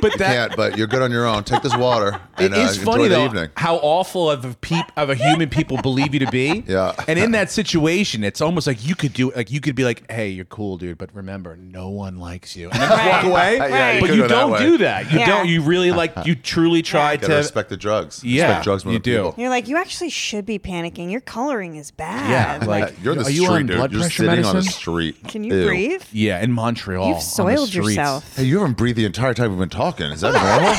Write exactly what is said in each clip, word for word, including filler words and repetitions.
But You that can't, but you're good on your own. Take this water. it And, uh, is enjoy funny the though evening. how awful of a peep of a human people believe you to be. Yeah. And in that situation, it's almost like you could do like you could be like, hey, you're cool, dude, but remember, no one likes you, and then just walk Right. away. Yeah, you But could you go that don't way. do that. You Yeah. don't. You really like you truly try Gotta to. respect the drugs. Yeah, respect drugs more you than do. people. You're like, you actually should be panicking. Your coloring is bad. Yeah, like, You're in the are street, you on dude. blood You're pressure sitting on a medicine? street. Can you Ew. breathe? Yeah, in Montreal, on You've the soiled streets. yourself. Hey, you haven't breathed the entire time we've been talking. Is that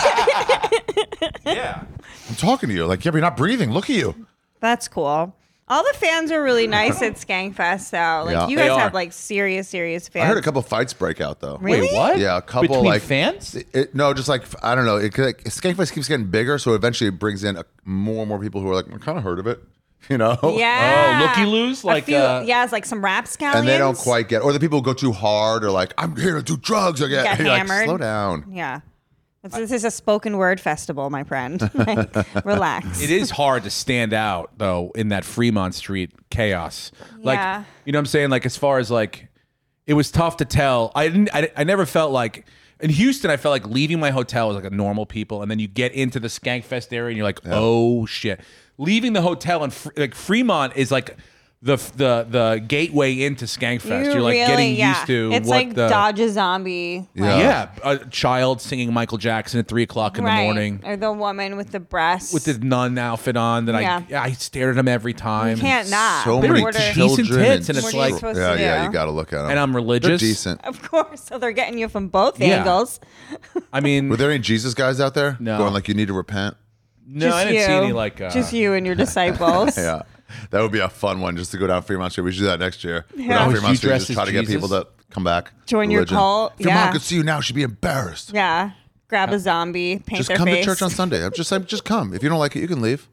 normal? Yeah. I'm talking to you. Like, yeah, but you're not breathing. Look at you. That's cool. All the fans are really nice at Skankfest, though. Like Yeah. you They guys are. have like serious, serious fans. I heard a couple fights break out though. Really? Wait, what? Yeah, a couple Between like fans. It, it- no, just like I don't know. It like, Skankfest keeps getting bigger, so eventually it brings in a, more and more people who are like, I kind of heard of it, you know? Yeah. Oh, looky-loos? A Like, few- uh, yeah, it's like some rapscallions. And they don't quite get, or the people who go too hard, or like, I'm here to do drugs. Like, yeah, Get you're like, hammered. slow down. Yeah. This, this is a spoken word festival, my friend. Like, relax. It is hard to stand out though in that Fremont Street chaos. Like, Yeah. you know what I'm saying? Like as far as like it was tough to tell. I didn't I, I never felt like in Houston I felt like leaving my hotel was like a normal people and then you get into the Skankfest area and you're like, "Oh shit." Leaving the hotel and like Fremont is like the the the gateway into Skankfest. You You're like really, getting yeah. used to It's what like the Dodge a Zombie. Yeah. yeah, a child singing Michael Jackson at three o'clock in right. the morning Or the woman with the breasts. with the nun outfit on that Yeah. I I stared at him every time. You can't not. So They're many Order- children. decent tits, and it's What are you like- supposed yeah, to yeah, do? you got to look at them. And I'm religious. They're decent. Of course. So they're getting you from both Yeah. angles. I mean, Were there any Jesus guys out there? No. Going like, you need to repent? no, Just I didn't you. see any like. Uh, Just you and your disciples. Yeah. That would be a fun one just to go down Fremont Street. We should do that next year. Go Yeah. down Oh, Fremont you Street, dress just as try to get Jesus? people to come back. Join your Religion. cult, If your yeah. mom could see you now, she'd be embarrassed. Yeah. Grab a zombie, paint Just their come face. to church on Sunday. I'm just saying, just come. If you don't like it, you can leave.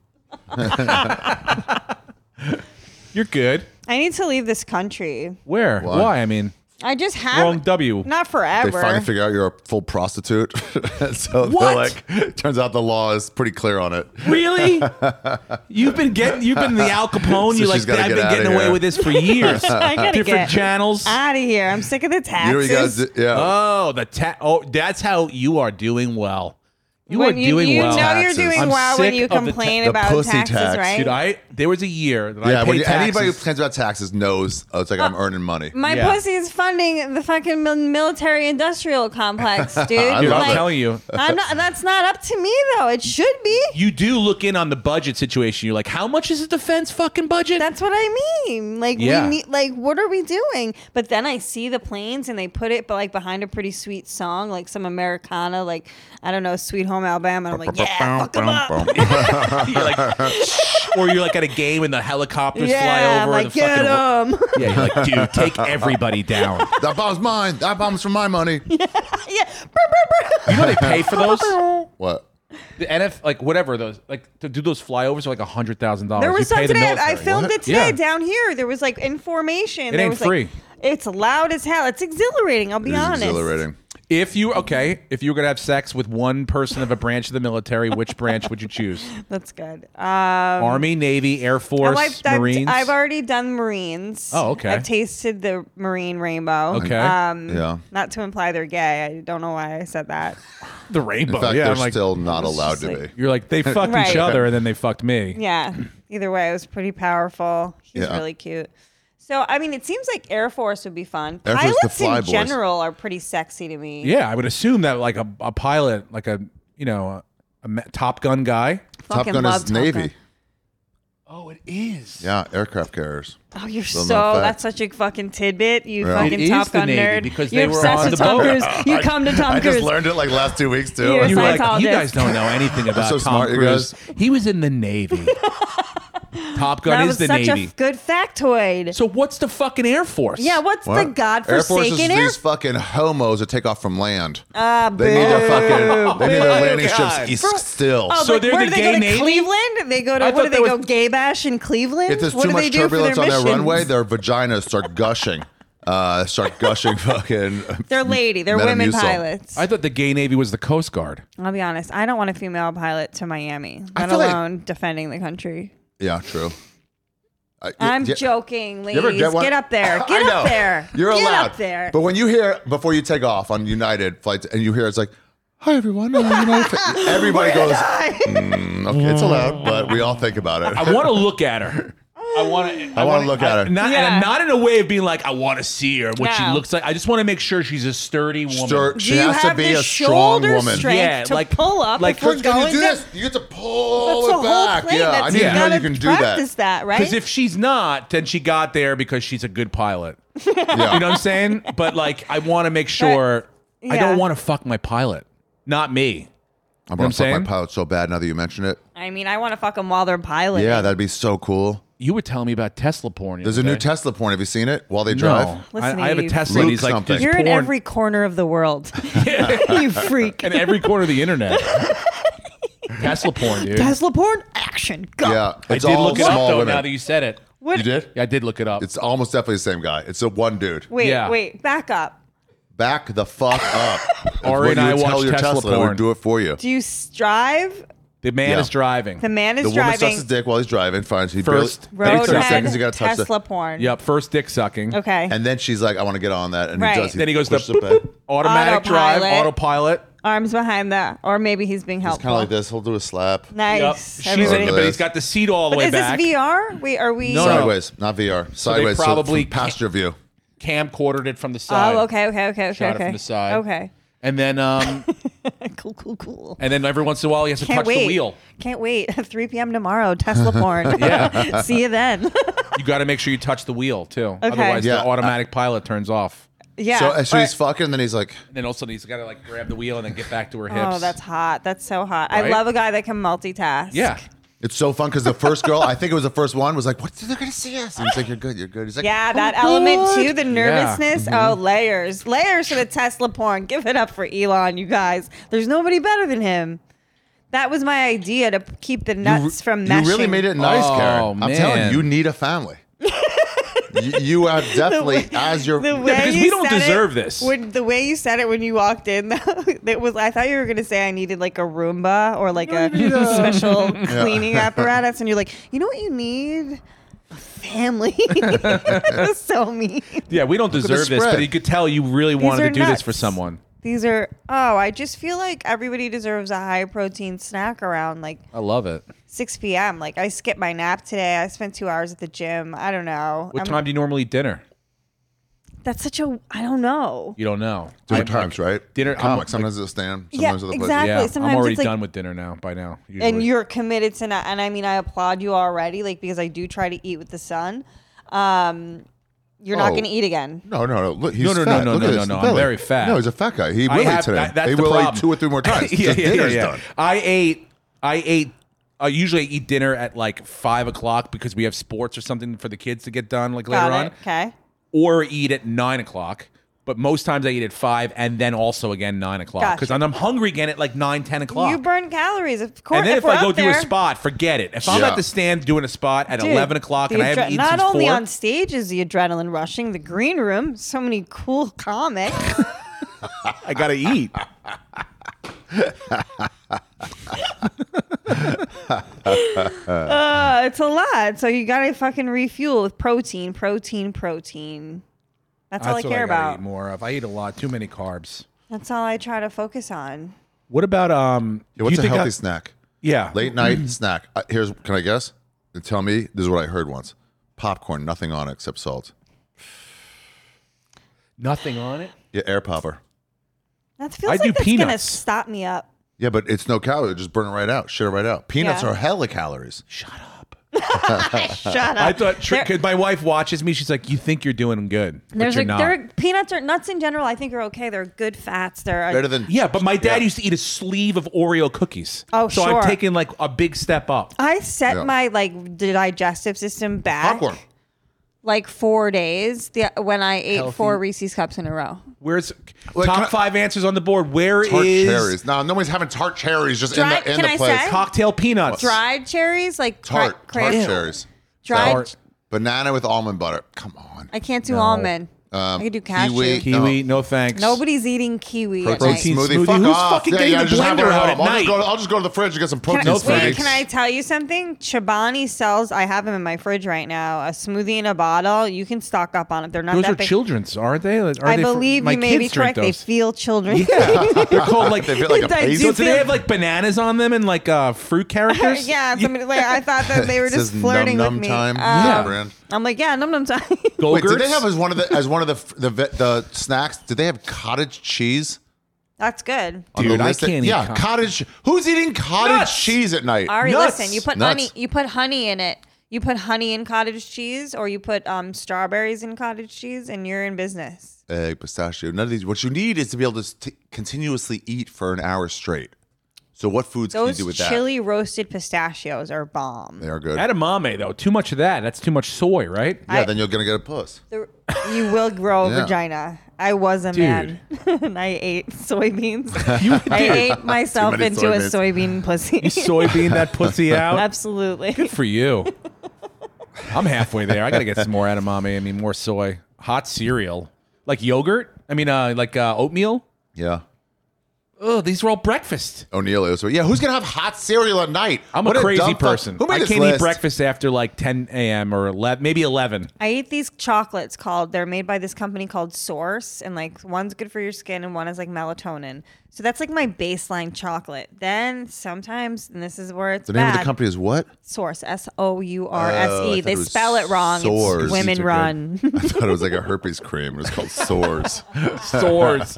you're good. I need to leave this country. Where? Why? Why? I mean, I just have wrong W. not They forever. finally figure out you're a full prostitute. so they're What? like, turns out the law is pretty clear on it. Really? You've been getting. You've been the Al Capone. So You're like, she's gotta I've get been outta getting away here. with this for years. I gotta Different get channels. out of here. I'm sick of the You know what taxes. you guys do? Yeah. Oh, the ta- Oh, that's how you are doing well. You when are you, doing you well. know Taxes. you're doing I'm well when sick you of the ta- complain the about pussy taxes, tax. right? Dude, I there was a year that I yeah, paid when you, taxes. anybody who complains about taxes knows oh, it's like I'm earning money. My Yeah. pussy is funding the fucking mil- military-industrial complex, dude. I Dude, love I'm it. telling you. I'm not. That's not up to me though. It should be. You do look in on the budget situation. You're like, how much is the defense fucking budget? That's what I mean. Like Yeah. we need. Like what are we doing? But then I see the planes and they put it, but like behind a pretty sweet song, like some Americana, like I don't know, Sweet Home Alabama. And I'm like, yeah, fuck 'em up. you're like, or you're like at a game and the helicopters Yeah, fly I'm over. like the get fucking, 'em. Yeah, you're like, dude, take everybody down. That bomb's mine. That bomb's for my money. yeah. You know they pay for those? What? The N F, like whatever those, like to do those flyovers are like a hundred thousand dollars. There was you pay some the today. I military. filmed What? it today Yeah. down here. There was like information. It there ain't was, free. Like, it's loud as hell. It's exhilarating. I'll be It is honest. exhilarating. If you okay, if you were gonna have sex with one person of a branch of the military, which branch would you choose? That's good. Um, Army, Navy, Air Force, I've, I've, Marines. I've already done Marines. Oh, okay. I've tasted the Marine rainbow. Okay. Um, Yeah. Not to imply they're gay. I don't know why I said that. the rainbow. In fact, yeah, they're I'm like, still not allowed to like- be. you're like they fucked Right. each other and then they fucked me. Yeah. Either way, it was pretty powerful. He's Yeah. really cute. So, I mean, it seems like Air Force would be fun. Air Force, the Pilots fly in boys. general are pretty sexy to me. Yeah, I would assume that like a, a pilot, like a you know a, a ma- Top Gun guy. Top Fucking Gun love is Top Navy. Gun. Oh, it is. Yeah, aircraft carriers. Oh, you're Little so, known fact. that's such a fucking tidbit. You Yeah. fucking It is Top the Gun Navy nerd. because you're they were obsessed on with the Tom boat. Cruise. You come to Tom I Cruise. just learned it like last two weeks too. You're You were like, Scientologist. you guys don't know anything about so Tom smart, you Cruise. guys. He was in the Navy. Top Gun that is was the such Navy. a good factoid. So what's the fucking Air Force? Yeah, what's What? the godforsaken Air Force is Air these fucking homos that take off from land. Ah, They need their fucking. They need their boo. landing God. strips east still. Oh, So like, they're where the do they gay go to Navy? Cleveland? They go to I what thought do they there go was- gay bash in Cleveland? If there's what too do much they do for their turbulence on their missions? runway, their vaginas start gushing. Uh, start gushing fucking. They're lady. They're women Metamucil. pilots. I thought the gay Navy was the Coast Guard. I'll be honest. I don't want a female pilot to Miami, I let feel like- alone defending the country. Yeah, true. I, I'm yeah, joking, you ever ladies. get one? Get up there. I Get know. up there. You're Get allowed. up there. But when you hear before you take off on United flights, and you hear it's like, hi everyone. Uh, you know, if- everybody goes, mm, okay, it's allowed, but we all think about it. I want to look at her. I want to. I wanna look at her. Not, Yeah. and not in a way of being like, I want to see her, what she No. looks like. I just want to make sure she's a sturdy woman. Stur- she Do you has to have be the a strong shoulder woman. strength Yeah, to like- pull up like, if we're first, Can going you do down? this? You get to pull That's the it whole back. thing. Yeah, I That's, didn't you know gotta you can do that. practice that, right? Because if she's not, then she got there because she's a good pilot. Yeah. You know what I'm saying? But like, I want to make sure I yeah. don't want to fuck my pilot. Not me. I'm what I'm gonna fuck my saying? pilot so bad now that you mention it. I mean, I want to fuck them while they're piloting. Yeah, that'd be so cool. You were telling me about Tesla porn. the There's a other new day. Tesla porn. Have you seen it while they drive? No, Listen, I, I have a Eve. Tesla. And he's Luke like, something. there's You're in porn every corner of the world. you freak. in every corner of the internet. Tesla porn, dude. Tesla porn action. Go. Yeah, I it's did all look it up small though. women. Now that you said it, What? You did? yeah, I did look it up. It's almost definitely the same guy. It's a one dude. Wait, Yeah. wait. Back up. Back the fuck up. It's Ari what and you I would tell watched your Tesla Tesla. It porn. would do it for you. Do you strive? the man Yeah. is driving. The man is The woman sucks driving. his dick while he's driving. Finds he First, barely, every thirty Roadhead seconds you gotta touch Tesla that. porn. Yep, first dick sucking. Okay. And then she's like, "I want to get on that," and Right. he does. He Then he goes to pushes boop, it back. boop, automatic drive, Autopilot. autopilot. Arms behind that, or maybe he's being It's helpful. kind of like this. He'll do a slap. Yep. Nice. She's Everybody- in it, but he's got the seat all the But way is back. this V R? Wait, are we? No, no. Sideways, not V R. Sideways, so probably from passenger view. Camcordered it from the side. Oh, okay, okay, okay, okay, Shot it okay. from the side. Okay. And then, um, cool, cool, cool. and then every once in a while he has to Can't touch wait. the wheel. Can't wait. three p.m. tomorrow. Tesla porn. Yeah. See you then. You got to make sure you touch the wheel too. Okay. Otherwise, Yeah. the automatic pilot turns off. yeah. So, so or- he's fucking, and then he's like, And then also he's got to like grab the wheel and then get back to her hips. Oh, that's hot. That's so hot. I Right? love a guy that can multitask. yeah. it's so fun because the first girl, I think it was the first one, was like, "What? They're gonna see us?" And he's like, "You're good. You're good." He's like, Yeah, that "I'm element good." too, the nervousness. Mm-hmm. Oh, layers. Layers for the Tesla porn. Give it up for Elon, you guys. There's nobody better than him. That was my idea to keep the nuts from meshing. You really made it nice, Oh, Karen. I'm telling man. you, you need a family. you, you are definitely as your. The way because you we don't said deserve it, this. When the way you said it when you walked in, it was. I thought you were gonna say I needed like a Roomba or like a special cleaning apparatus, and you're like, you know what you need? A family. That's so mean. Yeah, we don't at the deserve this, but spread. you could tell you really These wanted are to do this nuts. for someone. These are. Oh, I just feel like everybody deserves a high protein snack around like I love it. six p.m. Like I skipped my nap today. I spent two hours at the gym. I don't know. What I'm- time do you normally eat dinner? That's such a. I don't know. You don't know. Different I'm- times, right? Dinner- I'm- Comics. Sometimes it'll stand. Yeah, Sometimes it'll play. exactly. Yeah, Sometimes I'm already it's like- done with dinner now. By now, usually. And you're committed to not. And I mean, I applaud you already. Like because I do try to eat with the sun. Um, you're not Oh. going to eat again. No, no, no. Look, he's No, no, no, fat. no, Look no, at no, this no, I'm belly. very fat. No, he's a fat guy. He I will have- eat today. that- that's he the will problem. eat two or three more times. yeah, Just yeah, dinner's yeah. done. I ate. I ate. I usually eat dinner at like five o'clock because we have sports or something for the kids to get done like later Got on, it. Okay. or eat at nine o'clock. But most times I eat at five and then also again nine o'clock because Gotcha. I'm hungry again at like nine, ten o'clock. You burn calories, of course. and then if, we're I go up do there, a spot, forget it. If I'm Yeah. at the stand doing a spot at dude, eleven o'clock the and I haven't adre- eaten not since only four, on stage is the adrenaline rushing, the green room, so many cool comics. I gotta eat. uh, it's a lot, so you gotta fucking refuel with protein, protein, protein. That's, all I That's what care I gotta about. eat more of. I eat a lot, too many carbs. That's all I try to focus on. What about um? Yeah, what's you a think healthy I- snack? Yeah, Late night snack. Uh, here's. Can I guess? And tell me. This is what I heard once. Popcorn, nothing on it except salt. nothing on it. Yeah, air popper. That feels I like do that's gonna peanuts. stop me up. Yeah, but it's no calorie. Just burn it right out. Shit it right out. Peanuts Yeah. are hella calories. Shut up. Shut up. I thought There- because my wife watches me, she's like, "You think you're doing good, but There's you're a, not." there, peanuts or nuts in general. I think are okay. They're good fats. They're Better than Yeah, but my dad Yeah. used to eat a sleeve of Oreo cookies. Oh, so sure. I'm taking like a big step up. I set Yeah. my like digestive system back popcorn. like four days the, when I ate Healthy. four Reese's cups in a row. Where's Well, can top I- five answers on the board? Where is Tart cherries. No, nobody's having tart cherries just Dry- in the in can the I place. say? cocktail peanuts? Dried cherries, like Tart, cra- tart crazy- cherries. Dried. Tart. Banana with almond butter. Come on. I can't do No. almond. Um, I could do cashew. Kiwi. Kiwi, no thanks. Nobody's eating kiwi. at Protein night. smoothie. smoothie. Fuck Who's off. fucking yeah, getting yeah, the just have blender one out at at home. I'll just, night? go, I'll just go to the fridge and get some Can protein I, No wait, thanks. can I tell you something? Chobani sells, I have them in my fridge right now, a smoothie in a bottle. You can stock up on it. They're not Those that are big. children's, aren't they? Are I they for- believe my you may be kids drink correct. They those. feel children. Yeah, they're called like They feel like a I paste. do So do they feel- have like bananas on them and like uh, fruit characters? yeah, somebody, like, I thought that they were It just says flirting num with num me. time. Um, Yeah. brand. I'm like, yeah, num num time. Wait, did they Go-Gurts? have as one of the as one of the the the, the snacks? Did they have cottage cheese? That's good. on Dude, the I list? can't eat Yeah, co- cottage. Who's eating cottage Nuts. cheese at night? Ari, Nuts. listen, you put Nuts. honey, you put honey in it. You put honey in cottage cheese, or you put um, strawberries in cottage cheese, and you're in business. Egg, pistachio. None of these. What you need is to be able to st- continuously eat for an hour straight. So what foods can you Those do with chili roasted pistachios are bomb. that? They are good. Edamame though, too much of that. That's too much soy, right? yeah, I- then you're gonna get a puss. The- you will grow a Yeah. vagina. I was a Dude. man, and I ate soybeans. You I ate myself many into a soybeans. soybean pussy. You soybean that pussy out. Absolutely. Good for you. I'm halfway there. I gotta get some more edamame. I mean, more soy. Hot cereal, like yogurt. I mean, uh, like uh, oatmeal. Yeah. Oh, these are all breakfast. O'Neill is. Yeah, who's gonna have hot cereal at night? I'm What a crazy dumb fuck- person. Who made I this can't list? eat breakfast after like ten a.m. or eleven, maybe eleven. I eat these chocolates called, they're made by this company called Source, and like one's good for your skin and one is like melatonin. So that's like my baseline chocolate. Then sometimes, and this is where it's The name bad, of the company is what? Source, S O U R S Oh, I E. thought They it was spell it wrong. Soars. It's women These are run. good. I thought it was like a herpes cream. It was called Soars. Stores.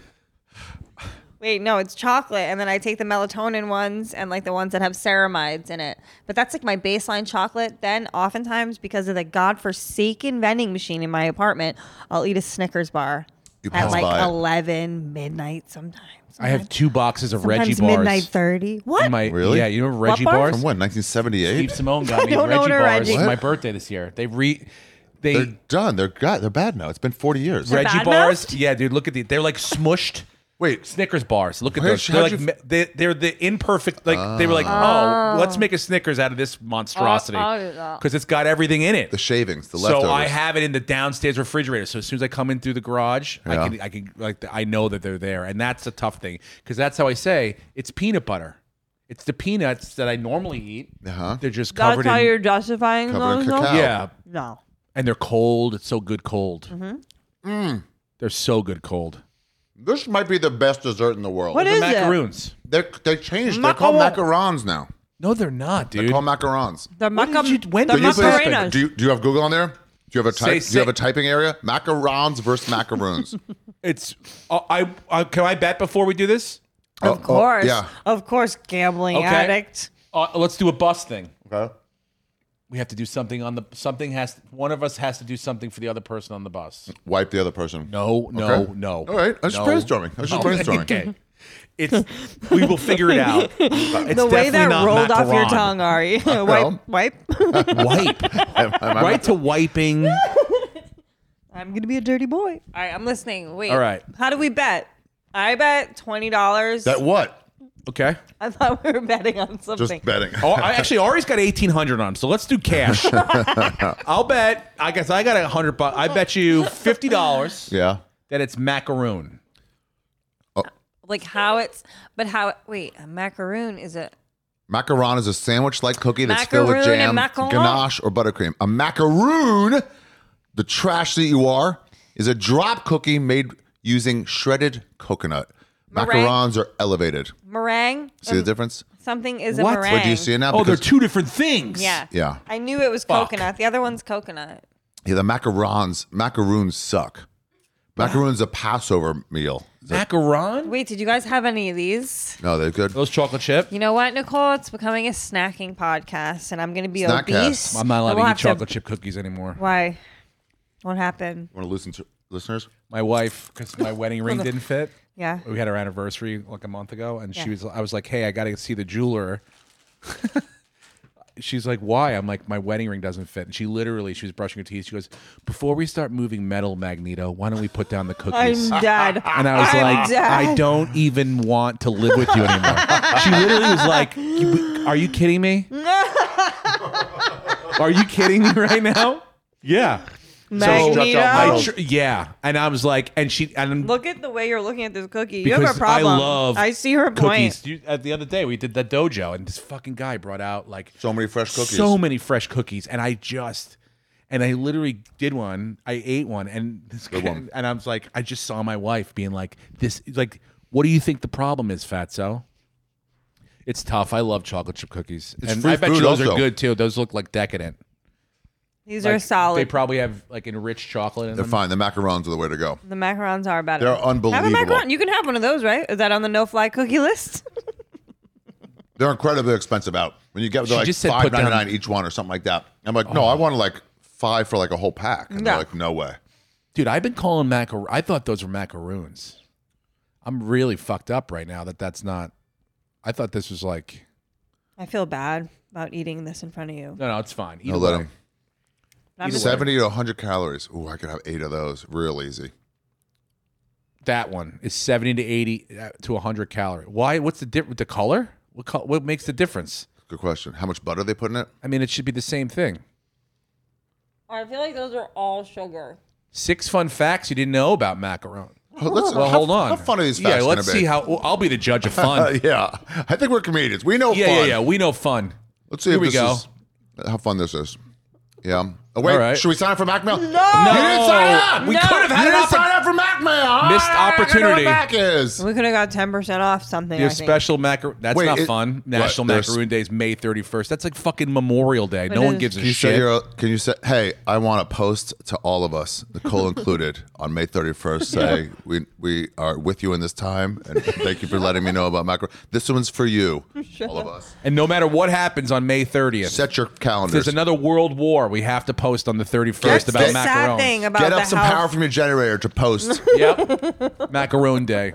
Wait, no, it's chocolate, and then I take the melatonin ones and like the ones that have ceramides in it. But that's like my baseline chocolate. Then oftentimes, because of the godforsaken vending machine in my apartment, I'll eat a Snickers bar You at pass like by it. eleven midnight sometimes. I have two boxes of Reggie Sometimes bars. midnight thirty. What? In my, Really? Yeah, you know Reggie bar? bars. From when? nineteen seventy-eight. Steve Simone got me don't Reggie own a bars Reggie. for my What? birthday this year. They re, they They're done. They're got. They're bad now. It's been forty years. They're Reggie bad bars. mouthed? Yeah, dude, look at the. They're like smushed. Wait, Snickers bars. Look at Where'd those. you- They're how'd like you me- they, they're the imperfect. Like they were like, oh, let's make a Snickers out of this monstrosity I'll do that. because it's got everything in it. the shavings, the So leftovers. I have it in the downstairs refrigerator. So as soon as I come in through the garage, I Yeah. can I can like I know that they're there, and that's a tough thing because that's how I say it's peanut butter. It's the peanuts that I normally eat. Uh-huh. They're just That's covered how in you're justifying Covered in those? though? cacao. yeah, No. and they're cold. It's so good cold. Mm-hmm. Mm. They're so good cold. This might be the best dessert in the world. What They're is it? macaroons. They're, they changed. They're called Macaron. macarons now. No, they're not, They're dude. called macarons. The What maca- did you- when the did you Can you please- macarenas. do you do you have Google on there? Do you have a Say- type? do you have say- a typing area? Macarons versus macaroons. It's uh, I, I can I bet before we do this? Oh, Of course. oh, yeah. Of course, gambling Okay. addict. Uh, let's do a bus thing. Okay. We have to do something on the something has one of us has to do something for the other person on the bus. Wipe the other person. No, no, Okay. no. All right. I was just no. brainstorming. I was just No. brainstorming. Okay. It's we will figure it out. It's The way definitely that not rolled off your macaron. tongue, Ari. Well. wipe, wipe. Wipe. Am- am I- Right to wiping. I'm gonna be a dirty boy. All right, I'm listening. Wait. All right. How do we bet? I bet twenty dollars. That what? Okay. I thought we were betting on something. Just betting. Oh, I, actually, Ari's got eighteen hundred on him, so let's do cash. I'll bet. I guess I got a hundred bucks. I bet you fifty dollars Yeah. that it's macaroon. Like how it's, but how? Wait, a macaroon is a. Macaron is a sandwich-like cookie that's filled with Macaroon and jam, macaron? ganache, or buttercream. A macaroon, the trash that you are, is a drop cookie made using shredded coconut. Meringue? Macarons are elevated. Meringue. See the difference? Something is What? a meringue. What do you see it now? Oh, they're Because- two different things. Yeah. Yeah. I knew it was Fuck. coconut. The other one's coconut. Yeah, the macarons, macaroons suck. Macaroon's a Passover meal. Is that- Macaron? Wait, did you guys have any of these? no, they're good. Those chocolate chip? You know what, Nicole? It's becoming a snacking podcast, and I'm going to be Snackcast. obese. I'm not allowed and we'll to have eat chocolate chip cookies anymore. Why? What happened? Want to listen to listeners? My wife, because my wedding ring didn't fit. Yeah. We had our anniversary like a month ago, and Yeah. she was. I was like, "Hey, I got to see the jeweler." She's like, "Why?" I'm like, "My wedding ring doesn't fit." And she literally, she was brushing her teeth. She goes, "Before we start moving metal, Magneto, why don't we put down the cookies?" I'm dead. And I was I'm like, dead. I don't even want to live with you anymore. She literally was like, "You- Are you kidding me? Are you kidding me right now?" Yeah. Magneto. out I tr- yeah, and I was like, and she and Look at the way you're looking at this cookie. You have because a problem. I love I see her point. cookies. You, at the other day, we did the dojo, and this fucking guy brought out like So many fresh cookies. so many fresh cookies, and I just and I literally did one. I ate one, and this Good guy, one. and I was like, I just saw my wife being like, "This like, what do you think the problem is, Fatso?" It's tough. I love chocolate chip cookies, It's and free I bet you food those also. are good too. Those look like decadent. These Like, are solid. They probably have like enriched chocolate in They're them. fine. The macarons are the way to go. the macarons are better. They're Have a unbelievable. macaron. You can have one of those, right? Is that on the no-fly cookie list? They're incredibly expensive out. When you get She they're like just said five put down- ninety nine each one or something like that. I'm like, no, I wanted like five for like a whole pack. And Yeah. they're like, no way. Dude, I've been calling macar. I thought those were macaroons. I'm really fucked up right now that that's not. I thought this was like. I feel bad about eating this in front of you. No, no, it's fine. No, Either let way. them. I'm just- seventy to one hundred calories. Ooh, I could have eight of those real easy. That one is seventy to eighty uh, to one hundred calorie. Why? What's the difference? The color? What col- What makes the difference? Good question. How much butter they put in it? I mean, it should be the same thing. I feel like those are all sugar. Six fun facts you didn't know about macaron. Oh, let's, Well, how, hold on. How fun are these Yeah, facts let's gonna be? see how. Well, I'll be the judge of fun. Uh, yeah, I think we're comedians. We know yeah, fun. yeah, yeah. We know fun. Let's see Here if we this go. is how fun this is. Yeah. Oh wait, All right. should we sign up for Mac Mail? No, No, you didn't sign up. we No. could have You had an didn't oppor- sign up for Mac Mail. Missed Ah, I gotta know opportunity. what Mac is. We could have got ten percent off something. Your I think. special macaron. That's Wait, not it- fun. what, National there's- Macaroon Day is May thirty-first. That's like fucking Memorial Day. No It one is. gives a Can you say shit. your, Can you say, hey, I want to post to all of us, Nicole included, on May thirty-first. Say we we are with you in this time, and thank you for letting me know about macro. This one's for you, all of us. And no matter what happens on May thirtieth, Set your if calendars. there's another world war, we have to post on the thirty-first That's about the sad macarons. thing about Get the up some house. power from your generator to post. Yep. Macaron Day.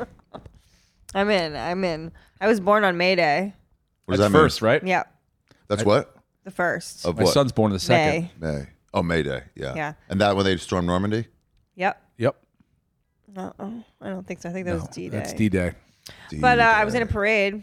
I'm in. I'm in. I was born on May Day. What does That's that mean? first, right? Yeah, That's what? the first. Of My what? son's born the second. May. May. Oh, May Day. Yeah. Yeah. And that when they stormed Normandy? Yep. Yep. Uh-oh. I don't think so. I think that was D Day. That's D-Day. But uh, I was in a D-Day. parade.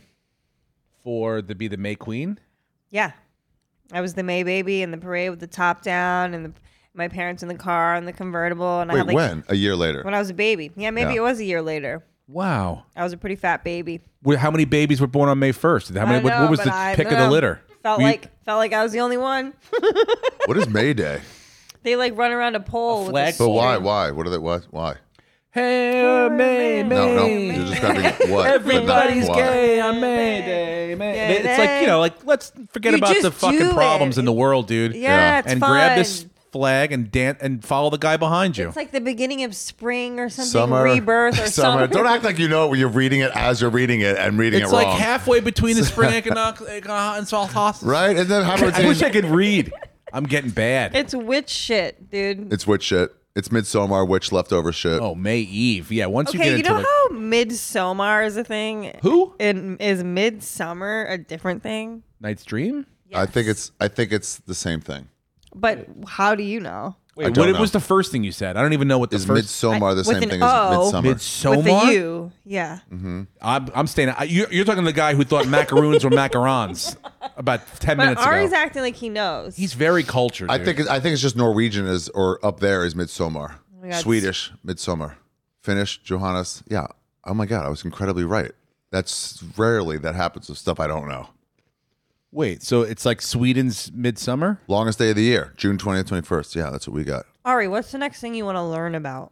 For the be the May Queen. Yeah. I was the May baby in the parade with the top down and the, my parents in the car and the convertible. And I Wait, had like when? A year later. when I was a baby. Yeah, maybe Yeah. it was a year later. Wow. I was a pretty fat baby. Wh- How many babies were born on May first? How I many? don't What, know, what was but the I pick of don't the know. litter? Felt Were you- like felt like I was the only one. What is May Day? They like run around a pole. with flag a But why? string. Why? What are they? What? Why? Hey, May, May. No, no. You're describing what? but not Everybody's why. gay on May Day. May. Yeah, It's like, you know, like let's forget You about the just fucking do problems it. in the world, dude. Yeah, Yeah. it's and fun. grab this flag and dance and follow the guy behind you. It's like the beginning of spring or something, Summer. rebirth or summer. something. Don't act like you know when you're reading it as you're reading it and reading It's it like wrong. halfway between the spring equinox and salt toss. Right? And then how about I wish I could read. I'm getting bad. It's witch shit, dude. It's witch shit. It's midsummer witch leftover shit. Oh, May Eve. Yeah, once you Okay, get you into know like, how midsummer is a thing? Who? In, is midsummer a different thing? Night's Dream? I think it's I think it's the same thing. But how do you know? Wait, don't what know. was the first thing you said? I don't even know what the Is first. midsummer the with same an thing O. as midsummer? Midsummer? With the U. Yeah. I'm, I'm staying. I, you, you're talking to the guy who thought macaroons were macarons about ten But minutes Ari's ago. acting like he knows. He's very cultured. I dude. think it- I think it's just Norwegian is or up there is midsummer. Oh my God. Swedish midsummer. Finnish Johannes. Yeah. Oh my god, I was incredibly right. That's rarely that happens with stuff I don't know. Wait, so it's like Sweden's midsummer? Longest day of the year, June twentieth, twenty-first. Yeah, that's what we got. Ari, what's the next thing you want to learn about?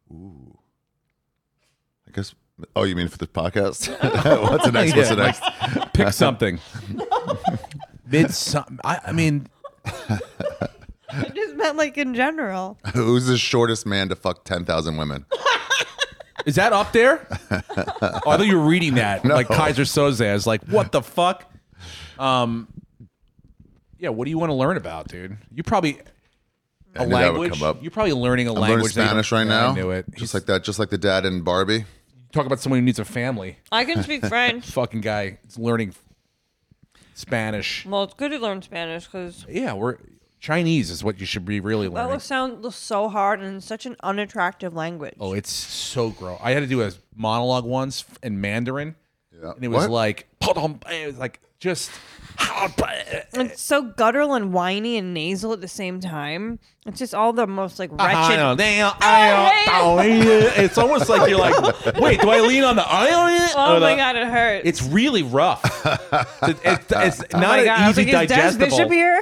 I guess. Oh, you mean for the podcast? What's the next? What's the Yeah, next? Pick something. Midsummer. I, I mean, I just meant like in general. Who's the shortest man to fuck ten thousand women? is that up there? Oh, I thought you were reading that. Like Kaiser Soze. I was like, what the fuck? Um, yeah, what do you want to learn about, dude? You probably I a knew that would language. come up. You're probably learning a I'm learning language. that you Spanish don't- right Yeah, now. I knew it. Just He's like that. Just like the dad in Barbie. talk about someone who needs a family. I can speak French. Fucking guy is learning Spanish. Well, it's good to learn Spanish because Yeah, we're Chinese is what you should be really that learning. will sound so hard and such an unattractive language. Oh, it's so gross. I had to do a monologue once in Mandarin, Yeah. and it was What? like, it was like just. It's so guttural and whiny and nasal at the same time. It's just all the most like wretched. It's almost like you're like, wait, do I lean on the iron? Oh my god, it hurts. It's really rough. It's, it's, it's oh not my an god. easy I was like, is Des Bishop digestible. here?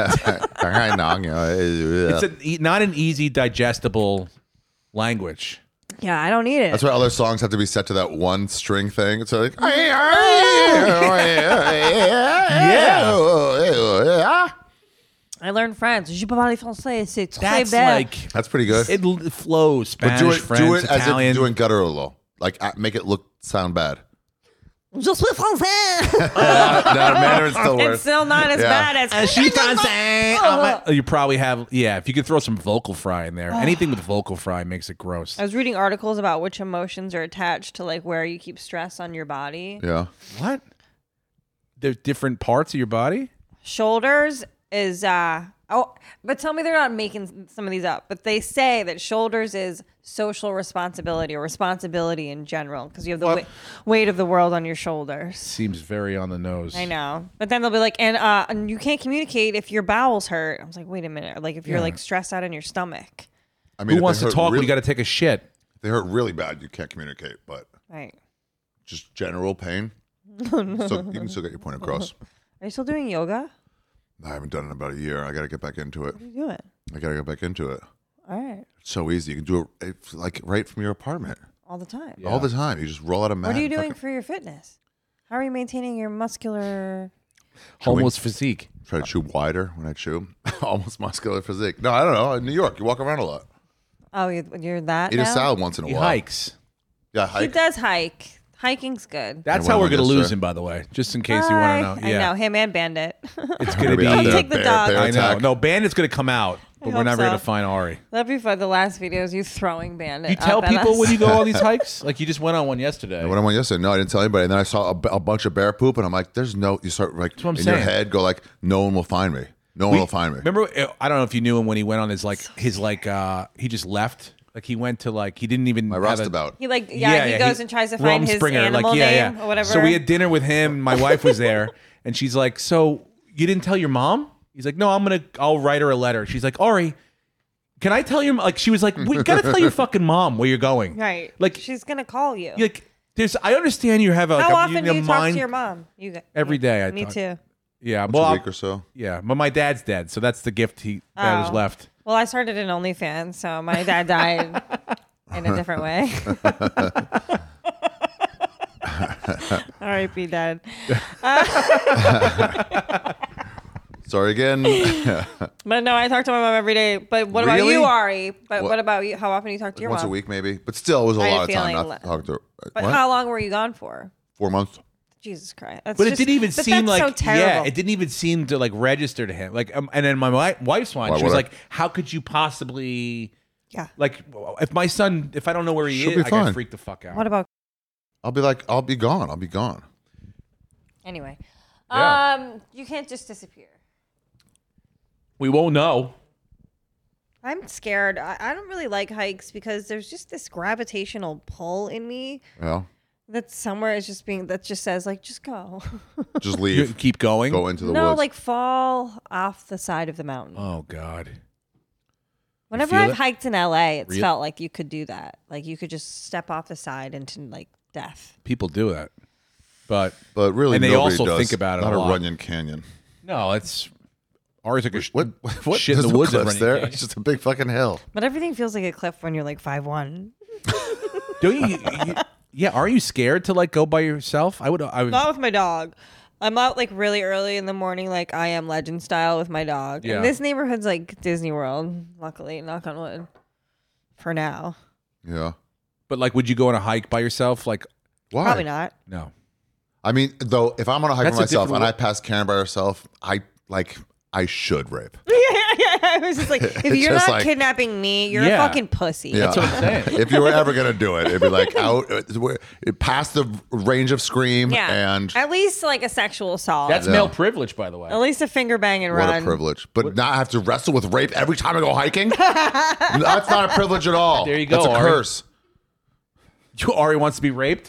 It's a, not an easy digestible language. Yeah, I don't need it. That's why other songs have to be set to that one string thing. It's like, Yeah. I learned French. Je parle français. C'est très That's belle. like that's pretty good. it l- flows. but Spanish, do it, French, do it as Italian. if doing guttural. Like uh, make it look sound bad. Je suis français. Uh, no, Mandarin's still It's worse. still not as Yeah. bad as. And she français. You probably have, yeah. If you could throw some vocal fry in there, anything with vocal fry makes it gross. I was reading articles about which emotions are attached to like where you keep stress on your body. Yeah. What? There's different parts of your body. Shoulders is uh oh, but tell me they're not making some of these up. But they say that shoulders is social responsibility or responsibility in general because you have the What? weight, weight of the world on your shoulders. Seems very on the nose. I know, but then they'll be like, and uh, and you can't communicate if your bowels hurt. I was like, wait a minute, or like if you're Yeah. like stressed out in your stomach, I mean, Who if wants they to hurt talk when really- you got to take a shit? They hurt really bad. You can't communicate, but right? just general pain. So you can still get your point across. Are you still doing yoga? I haven't done it in about a year. I got to get back into it. What are you doing? I got to get back into it. All right, It's so easy. You can do it it's like right from your apartment all the time. Yeah. all the time. You just roll out a mat. What are you and doing fucking- for your fitness? How are you maintaining your muscular? Homeless physique. Try to chew wider when I chew. Almost muscular physique. No, I don't know. In New York, you walk around a lot. Oh, you- you're that Eat now? a salad once in a He while. hikes. Yeah, He hike. does hike. Hiking's good. That's I how went we're going to yesterday. lose him, by the way, just in case you Bye. want to know. I Yeah. know him and Bandit. It's going to be. out there. Take the Bear- dog. bear I know. attack. No, Bandit's going to come out, but I we're hope never going so. to find Ari. That'd be fun. The last video is you throwing Bandit. You tell up at people us. when you go on these hikes? Like you just went on one yesterday. When I went yesterday, no, I didn't tell anybody. And then I saw a, b- a bunch of bear poop, and I'm like, "There's no." You start like what I'm in your saying. head, go like, "No one will find me. No one We- will find me." Remember, I don't know if you knew him when he went on his like his like uh he just left. Like he went to like he didn't even My have roustabout. He like yeah, he goes and tries to find his Rumspringa, animal like, yeah, name yeah. or whatever. So we had dinner with him. My wife was there, and she's like, "So you didn't tell your mom?" He's like, "No, I'm gonna. I'll write her a letter." She's like, "Ari, can I tell your like?" She was like, "We gotta tell your fucking mom where you're going." right. Like she's gonna call you. like there's. I understand you have a. How like, a, often do a you talk mind, to your mom? You got, Every day I Me talk. too. Yeah, Once well, a I'll- week or so. yeah, but my dad's dead, so that's the gift he that was Oh. left. Well, I started an OnlyFans, so my dad died in a different way. R I P Dad. Sorry again. But no, I talk to my mom every day. But what about Really? you, Ari? But What? what, about you? How often do you talk to your Once mom? a week, maybe, but still, it was a I had lot of time feeling not le- to talk to her. But What? how long were you gone for? Four months. Jesus Christ. That's But just- it didn't even but seem that's like so terrible. yeah, it didn't even seem to like register to him. Like, um, and then my wi- wife's one, Why she was would I? like, "How could you possibly Yeah. like if my son? If I don't know where he She'll is, be I gotta fine. freak the fuck out." What about I'll be like, I'll be gone. I'll be gone. anyway? Yeah. Um, you can't just disappear. We won't know. I'm scared. I, I don't really like hikes because there's just this gravitational pull in me Yeah. that somewhere is just being that just says like just go. Just You leave. keep going. Go into the no, woods. like fall off the side of the mountain. Oh God. Whenever feel I've it? hiked in L A, it's Real- felt like you could do that. Like you could just step off the side into like death. People do that, but but really, and they nobody also does. think about it Not a a, lot. Runyon Canyon. no, it's ours like a sh- What? What? shit in There's the no woods. at cliffs Runyon there. Canyon. It's just a big fucking hill. But everything feels like a cliff when you're like five one. Do you, you? Yeah. Are you scared to like go by yourself? I would. I would. Not with my dog. I'm out like really early in the morning, like I Am Legend style with my dog. Yeah. And this neighborhood's like Disney World, luckily, knock on wood. For now. Yeah. But like, would you go on a hike by yourself? Like, Why? Probably not. no. I mean, though, if I'm on a hike That's by a myself different and wo- I pass Karen by herself, I like I should rape. yeah, yeah. I was just like, if It's you're just not like- kidnapping me, you're Yeah. a fucking pussy. Yeah. That's what I'm saying. If you were ever gonna do it, it'd be like out uh, where- past the range of scream Yeah. and At least like a sexual assault. That's Yeah. male privilege, by the way. At least a finger bang and what run. a privilege. But not have to wrestle with rape every time I go hiking. That's not a privilege at all. There you go, That's a Ari. curse. Ari wants to be raped.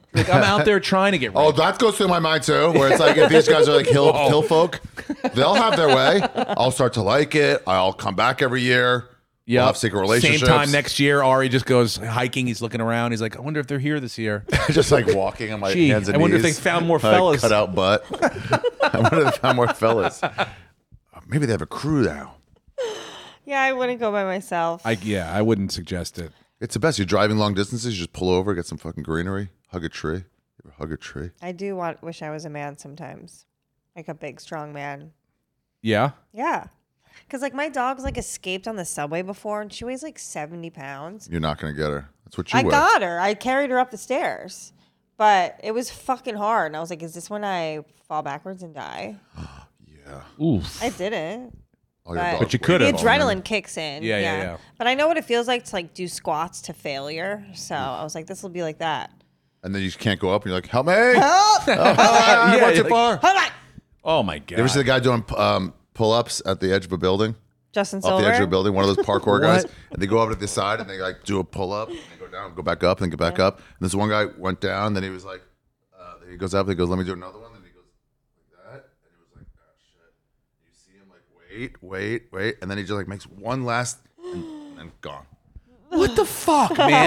Like I'm out there trying to get. Oh, raped. that goes through my mind too. Where it's like if these guys are like hill hill folk, they'll have their way. I'll start to like it. I'll come back every year. Yeah, we'll have secret relationships. Same time next year, Ari just goes hiking. He's looking around. He's like, I wonder if they're here this year. Just like walking on my Gee, hands and I wonder knees. if they found more Like, fellas. cut out butt. I wonder if they found more fellas. Maybe they have a crew now. Yeah, I wouldn't go by myself. I yeah, I wouldn't suggest it. It's the best. You're driving long distances. You just pull over, get some fucking greenery, hug a tree. You ever hug a tree? I do want wish I was a man sometimes, like a big strong man. Yeah. Yeah, because like my dog's like escaped on the subway before, and she weighs like seventy pounds. You're not gonna get her. That's what you I wear. got her. I carried her up the stairs, but it was fucking hard. And I was like, "Is this when I fall backwards and die?" Yeah. Oof. I didn't. All your But- dog But you weight could've. The is all in. adrenaline kicks in. Yeah, yeah, yeah. But I know what it feels like to like do squats to failure. So I was like, this will be like that. And then you can't go up, and you're like, "Help me! Help! Oh, I Yeah, went too like- far." Hold on. Oh my god. You ever see the guy doing um, pull-ups at the edge of a building? Justin Off Silver. the edge of a building, one of those parkour guys, What? and they go over to the side and they like do a pull up, and they go down, go back up, and get back up. And this one guy went down, then he was like, uh, he goes up, he goes, "Let me do another one," and he goes like that, and he was like, "Oh shit!" You see him like, wait, wait, wait, and then he just like makes one last, and, and then gone. What the fuck, man?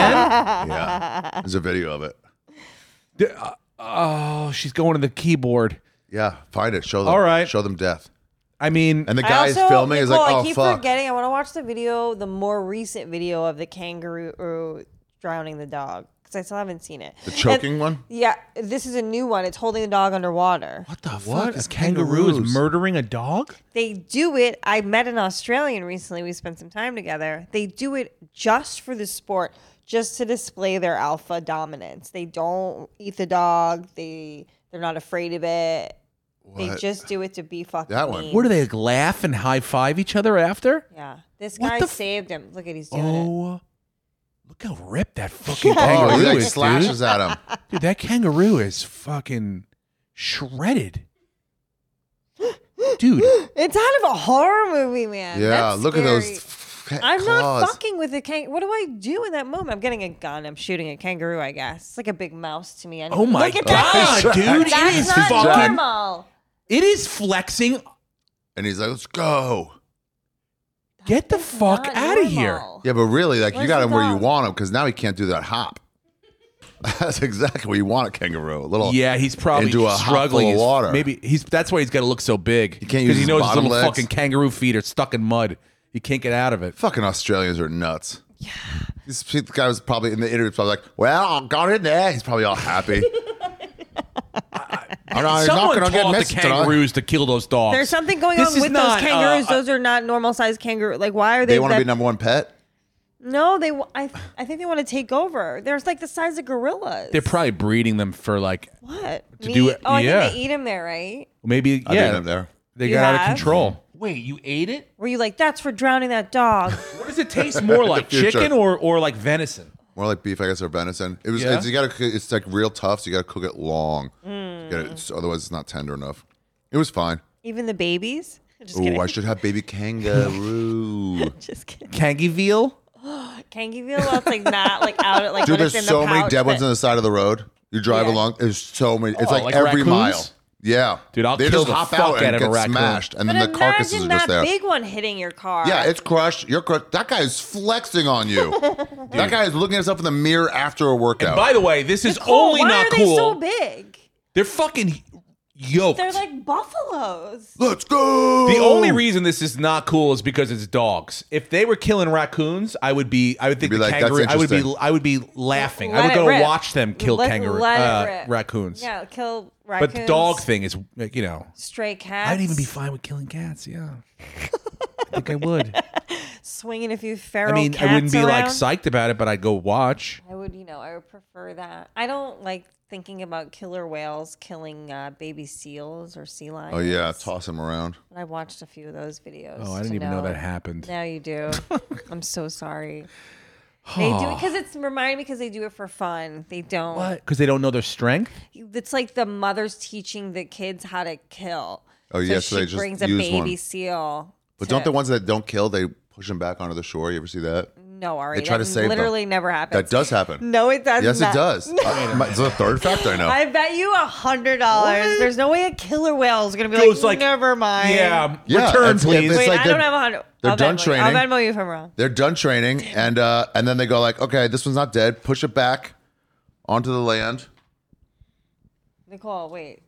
Yeah, there's a video of it. The- uh, oh, she's going to the keyboard. Yeah, find it, show them. All right. show them death. I mean, And the I guy is also- filming is Nicole, like, "Oh I keep fuck." forgetting. I want to watch the video, the more recent video of the kangaroo drowning the dog, because I still haven't seen it. The choking And- one? Yeah, this is a new one. It's holding the dog underwater. What the what? fuck A is kangaroo is kangaroos? murdering a dog? They do it. I met an Australian recently. We spent some time together. They do it just for the sport, just to display their alpha dominance. They don't eat the dog. They they're not afraid of it. They What? just do it to be fucking That one. mean. What do they like, laugh and high five each other after? Yeah, this What guy the f- saved him. Look at he's doing it. Oh, look how ripped that fucking Oh, kangaroo he like is, slashes dude. at him. Dude, that kangaroo is fucking shredded. Dude, It's out of a horror movie, man. Yeah, That's look scary. at those. f- I'm claws. not fucking with a kangaroo. What do I do in that moment? I'm getting a gun. I'm shooting a kangaroo, I guess. It's like a big mouse to me. Anyway. oh my Look at that. god, dude, it That's is not fucking, normal. it is flexing. And he's like, "Let's go." Get the That's fuck not out of here. normal. Yeah, but really, like, you Where's got the him where you dog? want him because now he can't do that hop. That's exactly what you want a kangaroo. A little. Yeah, he's probably Into a hop full struggling. of He's- water. Maybe he's that's why he's got to look so big. He can't use he his knows his bottom little legs. fucking kangaroo feet are stuck in mud. He can't get out of it. Fucking Australians are nuts. Yeah. This this guy was probably in the interview, probably like, "Well, I got in there." He's probably all happy. I'm not, he's not Someone gonna get taught the missed tonight. kangaroos to kill those dogs. There's something going This on is with not, those kangaroos. uh, those are not normal sized kangaroo. Like, why are they? They want to that- be number one pet. No, they. wa- I. I think they want to take over. They're like the size of gorillas. They're probably breeding them for like what? to Meat? do it- Oh, I yeah. think they eat them there, right? maybe I yeah. did them there. They You got out of have? control. Wait, you ate it? Were you like, that's for drowning that dog? What does it taste more like, future. chicken or or like venison? More like beef, I guess, or venison. It was. Yeah? It's, you gotta. cook- It's like real tough, so you gotta cook it long. Mm. Get it, it's- otherwise, it's not tender enough. It was fine. Even the babies? Just Oh, kidding. I should have baby kangaroo. Just kidding. Kangy veal? Kangaroo, well, it's like not like out at like Dude, when it's there's in so the many pouch, dead ones but- on the side of the road. You drive Yeah. along. There's so many. It's Oh, like, like every raccoons? mile. Yeah, Dude, I'll they kill just the hop fuck out out and of a get raccoon. smashed, and But then the carcasses imagine are just that there. big one hitting your car. Yeah, it's crushed. You're crushed. That guy is flexing on you. That guy is looking at himself in the mirror after a workout. By the way, this is Nicole, only why not are cool. they so big? They're fucking yoked. They're like buffaloes. Let's go. The only reason this is not cool is because it's dogs. If they were killing raccoons, I would be. I would think You'd the be like, "That's kangaroo. I would be. interesting." I would be laughing. I Let would it go rip. watch them kill Let- kangaroo let it uh, rip. raccoons. Yeah, kill but raccoons. the dog thing is, like, you know, Stray cats. I'd even be fine with killing cats. Yeah, I think I would. swinging a few I feral mean, cats I wouldn't be like around. psyched about it, but I'd go watch. I would, you know, I would prefer that. I don't like thinking about killer whales killing uh, baby seals or sea lions. Oh yeah, toss him around. I watched a few of those videos. Oh, I to didn't even know that happened. Now you do. I'm so sorry. They do it because it's remind me because they do it for fun. They don't. What? Because they don't know their strength. It's like the mother's teaching the kids how to kill. Oh, so yeah, she so they just brings a use baby one. seal. But to- don't the ones that don't kill, they push them back onto the shore? You ever see that? No, Ari. They try that to save them. literally never happens. That does happen. No, it does Yes, not. it does. Uh, my- it's the third fact I know. I bet you a hundred dollars. There's no way a killer whale is gonna be Goes like, like, never mind. Yeah, Yeah, return, it's- please. it's Wait, like I they're- don't have a hundred. they're I'll done Venmo you. training. I'll Venmo you if I'm wrong. They're done training, and uh, and then they go like, okay, this one's not dead. Push it back onto the land. Nicole, wait.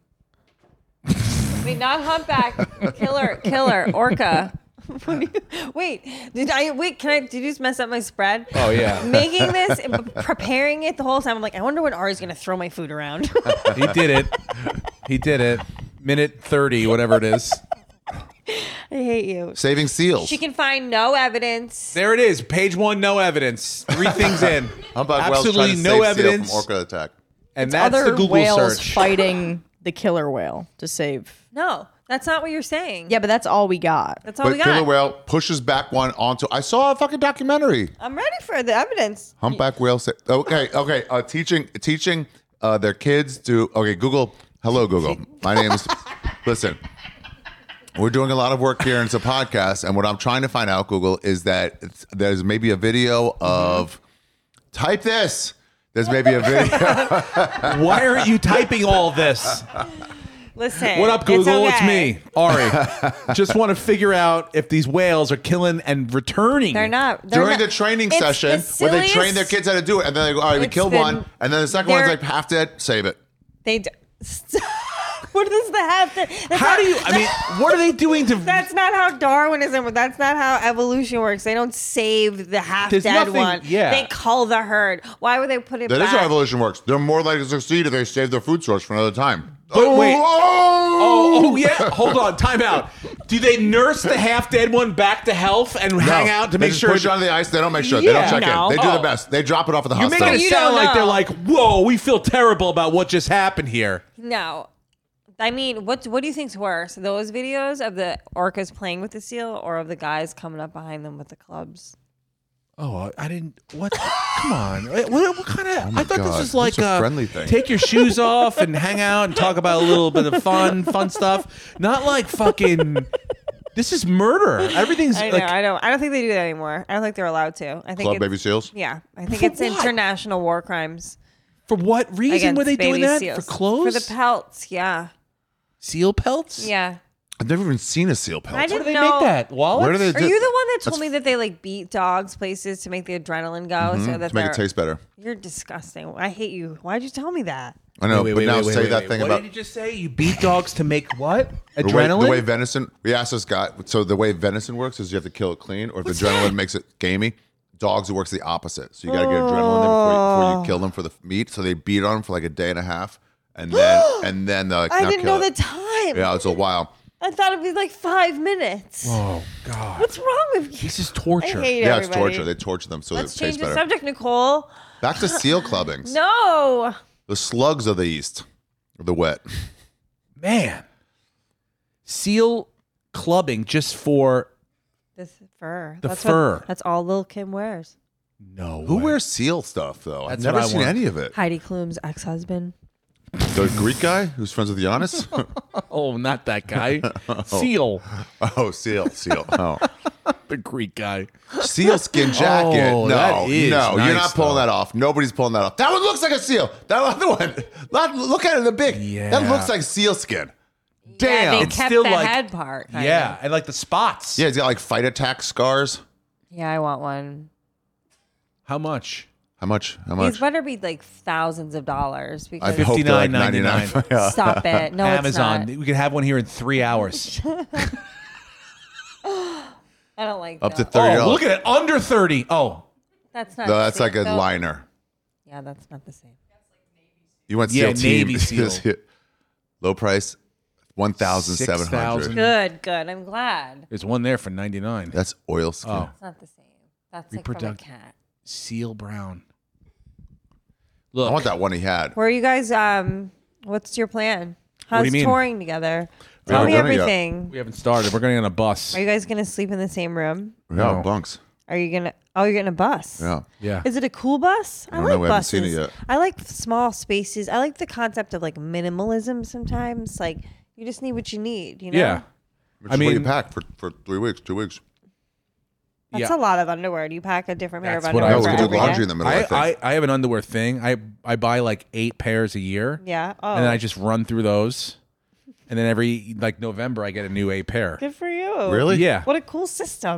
Wait, not humpback. Killer, killer, orca. What do you, wait, did I wait? Can I? Did you just mess up my spread? Oh, yeah. Making this, and preparing it the whole time. I'm like, I wonder when Ari's gonna throw my food around. He did it. He did it. Minute thirty, whatever it is. I hate you. Saving seals. She can find no evidence. There it is. Page one, no evidence. Three things in. How about whales Absolutely trying to no save seal evidence. from orca attack? And that's Other the Google whales search. fighting the killer whale to save. No, that's not what you're saying. Yeah, but that's all we got. That's all But we got. killer whale pushes back one onto. I saw a fucking documentary. I'm ready for the evidence. Humpback whale. Sa- okay, okay. Uh, teaching teaching uh, their kids to. Okay, Google. Hello, Google. My name is. Listen, we're doing a lot of work here, and it's a podcast. And what I'm trying to find out, Google, is that it's, there's maybe a video of. Type this. There's maybe a video. Why aren't you typing all this? Listen. What up, Google? It's, okay. me, Ari. Just want to figure out if these whales are killing and returning. They're not. They're During not- the training It's session, the where they train silliest- their kids how to do it, and then they go, all right, we It's killed been- one, and then the second one's they're- like half dead, save it. They. D- what does the have to? that's How not- do you? I mean, what are they doing to? That's not how Darwinism. That's not how evolution works. They don't save the half There's dead nothing- one. yeah. They cull the herd. Why would they put it That is back? how evolution works. They're more likely to succeed if they save their food source for another time. But wait. Oh, Oh, oh yeah. Hold on. Time out. Do they nurse the half dead one back to health and hang out to they make just sure? push it onto the ice. They don't make sure. They Yeah. don't check No. in. They do Oh. the best. They drop it off at the You're hospital. making it You sound don't like they're know. like, whoa, we feel terrible about what just happened here. No. I mean, what what do you think's worse? Those videos of the orcas playing with the seal or of the guys coming up behind them with the clubs? Oh, I didn't. What? Come on. What, what kind of? my I thought God. this was like It's a uh, friendly thing. Take your shoes off and hang out and talk about a little bit of fun, fun stuff. Not like fucking. This is murder. Everything's I know. like. I don't. I don't think they do that anymore. I don't think they're allowed to. I think Club it's, baby seals. Yeah, I think For it's what? international war crimes For what reason against were they doing baby that? seals. For clothes? For the pelts. Yeah, Seal pelts? yeah. I've never even seen a seal pelt. I Where didn't do they know. make that? Wallets? Where do they Are do- you the one that told That's- me that they like beat dogs places to make the adrenaline go? So that to make they're it taste better. You're disgusting. I hate you. Why'd you tell me that? I know, Wait, but wait, now wait, wait, say wait, that wait. thing what about did you just say? You beat dogs to make what? the way, Adrenaline? the way venison. We asked this guy. So the way venison works is you have to kill it clean, or if What's adrenaline that? makes it gamey. Dogs, it works the opposite. So you got to get adrenaline in there before you, before you kill them for the meat. So they beat on them for like a day and a half, and then and then they're like, I now didn't kill know it. the time. Yeah, it's a while. I thought it'd be like five minutes. oh, God. What's wrong with you? This is I torture. hate Yeah, it's everybody. torture. They torture them so Let's it change tastes the better. subject, Nicole. Back to seal clubbings. No. The slugs of the east, the wet. Man. Seal clubbing just for This fur. The that's fur. What, that's all Lil Kim wears. no Who way. wears seal stuff though? I've That's never what I seen want. any of it. Heidi Klum's ex-husband. The Greek guy who's friends with Giannis. Oh, not that guy. Seal. Oh, seal, seal. Oh, The Greek guy. seal skin jacket. Oh, no, that is no, you're nice, not pulling though. that off. Nobody's pulling that off. That one looks like a seal. That other one, Look- look at it, the big. Yeah. That looks like seal skin. Yeah, Damn. they It's kept still the like- head part. kinda. Yeah, and like the spots. Yeah, he's got like fight attack scars. Yeah, I want one. How much? How much? How These much? better be like thousands of dollars I because hope they're like fifty-nine ninety-nine. ninety-nine. Yeah. stop it. No, Amazon. it's not. We could have one here in three hours. I don't like Up to that. thirty dollars. Oh, look at it. Under thirty. Oh. That's not. No, that's the like a same. liner. Yeah, that's not the same. You went Yeah, seal team. Navy seal. Low price, one thousand seven six thousand. hundred. Good, good. I'm glad. There's one there for ninety-nine. That's oil skin. Oh. It's not the same. That's like from a Reproduct- cat. Seal brown. I Look. want that one he had. Where are you guys? Um, what's your plan? How's do you mean? touring together? We Tell haven't me done it yet. everything. We haven't started. We're going on a bus. Are you guys gonna sleep in the same room? Yeah, No. bunks. Are you gonna? Oh, you're getting a bus. Yeah. Yeah. Is it a cool bus? I, don't like know. We haven't buses. seen it yet. I like small spaces. I like the concept of like minimalism. Sometimes, like you just need what you need. You know. Yeah. Which I is what you mean- packed for, for three weeks, two weeks. That's yeah. a lot of underwear. Do you pack a different pair That's of what underwear? I was for gonna do every laundry day? in the middle. I, I, think. I, I have an underwear thing. I I buy like eight pairs a year. Yeah. Oh. And then I just run through those. And then every like November I get a new eight pair. Good for you. Really? Yeah. What a cool system.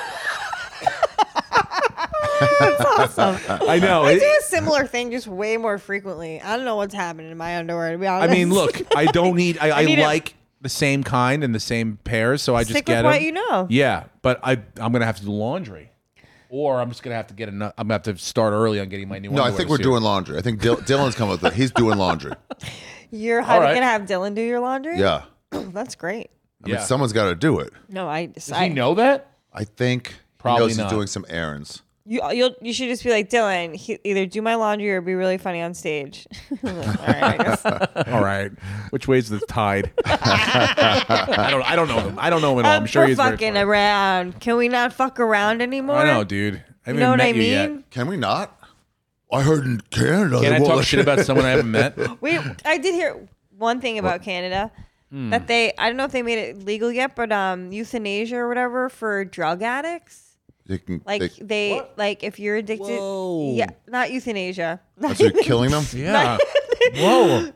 That's awesome. I know. I It- do a similar thing, just way more frequently. I don't know what's happening in my underwear, to be honest. I mean, look, I don't need I, I, need it- like the same kind and the same pairs, so I just Stick get with them. what you know. Yeah, but I I'm gonna have to do laundry. Or I'm just gonna have to get enough. I'm gonna have to start early on getting my new. No, I underwear think we're this year. doing laundry. I think Dil- Dylan's coming with it. He's doing laundry. You're All right. going to have Dylan do your laundry? Yeah. That's great. I mean, Yeah. someone's got to do it. No, I Does I, he know that? I think Probably he knows not. he's doing some errands. You you'll, you should just be like, Dylan, he, either do my laundry or be really funny on stage. All right, I guess. All right. Which way's the tide? I don't. I don't know him. I don't know him at all. I'm Um, sure we're he's very fucking funny. around. Can we not fuck around anymore? I know, dude. I haven't You know even what met I you yet. mean? Can we not? I heard in Canada. Can they I won't talk let shit you- about someone I haven't met? We I did hear one thing about Canada Hmm. that they I don't know if they made it legal yet, but um euthanasia or whatever for drug addicts. They can, Like they, they, like if you're addicted, Whoa. yeah, not euthanasia, oh, so you're killing them? Yeah. Whoa.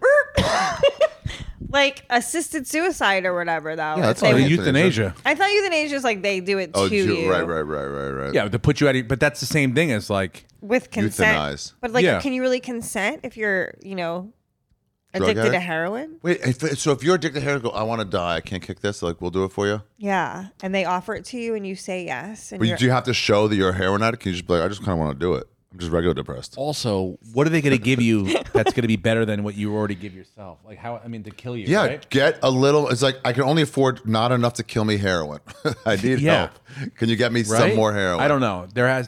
like assisted suicide or whatever. Though, Yeah, that's If they- all Oh, you- euthanasia. I thought euthanasia is like they do it Oh, to you, you, right, right, right, right, right. Yeah, to put you out. Of, but that's the same thing as like. with consent. Euthanize. But like, Yeah. can you really consent if you're, you know, Drug addicted to addict? heroin? Wait, if, so if you're addicted to heroin, go, I want to die. I can't kick this. Like, we'll do it for you. Yeah, and they offer it to you, and you say yes. And But you're, do you have to show that you're a heroin addict? Can you just be like, I just kind of want to do it. I'm just regular depressed. Also, what are they going to give you that's going to be better than what you already give yourself? Like how? I mean, to kill you. Yeah, Right? get a little. It's like I can only afford not enough to kill me heroin. I need Yeah. help. Can you get me Right? some more heroin? I don't know. There has.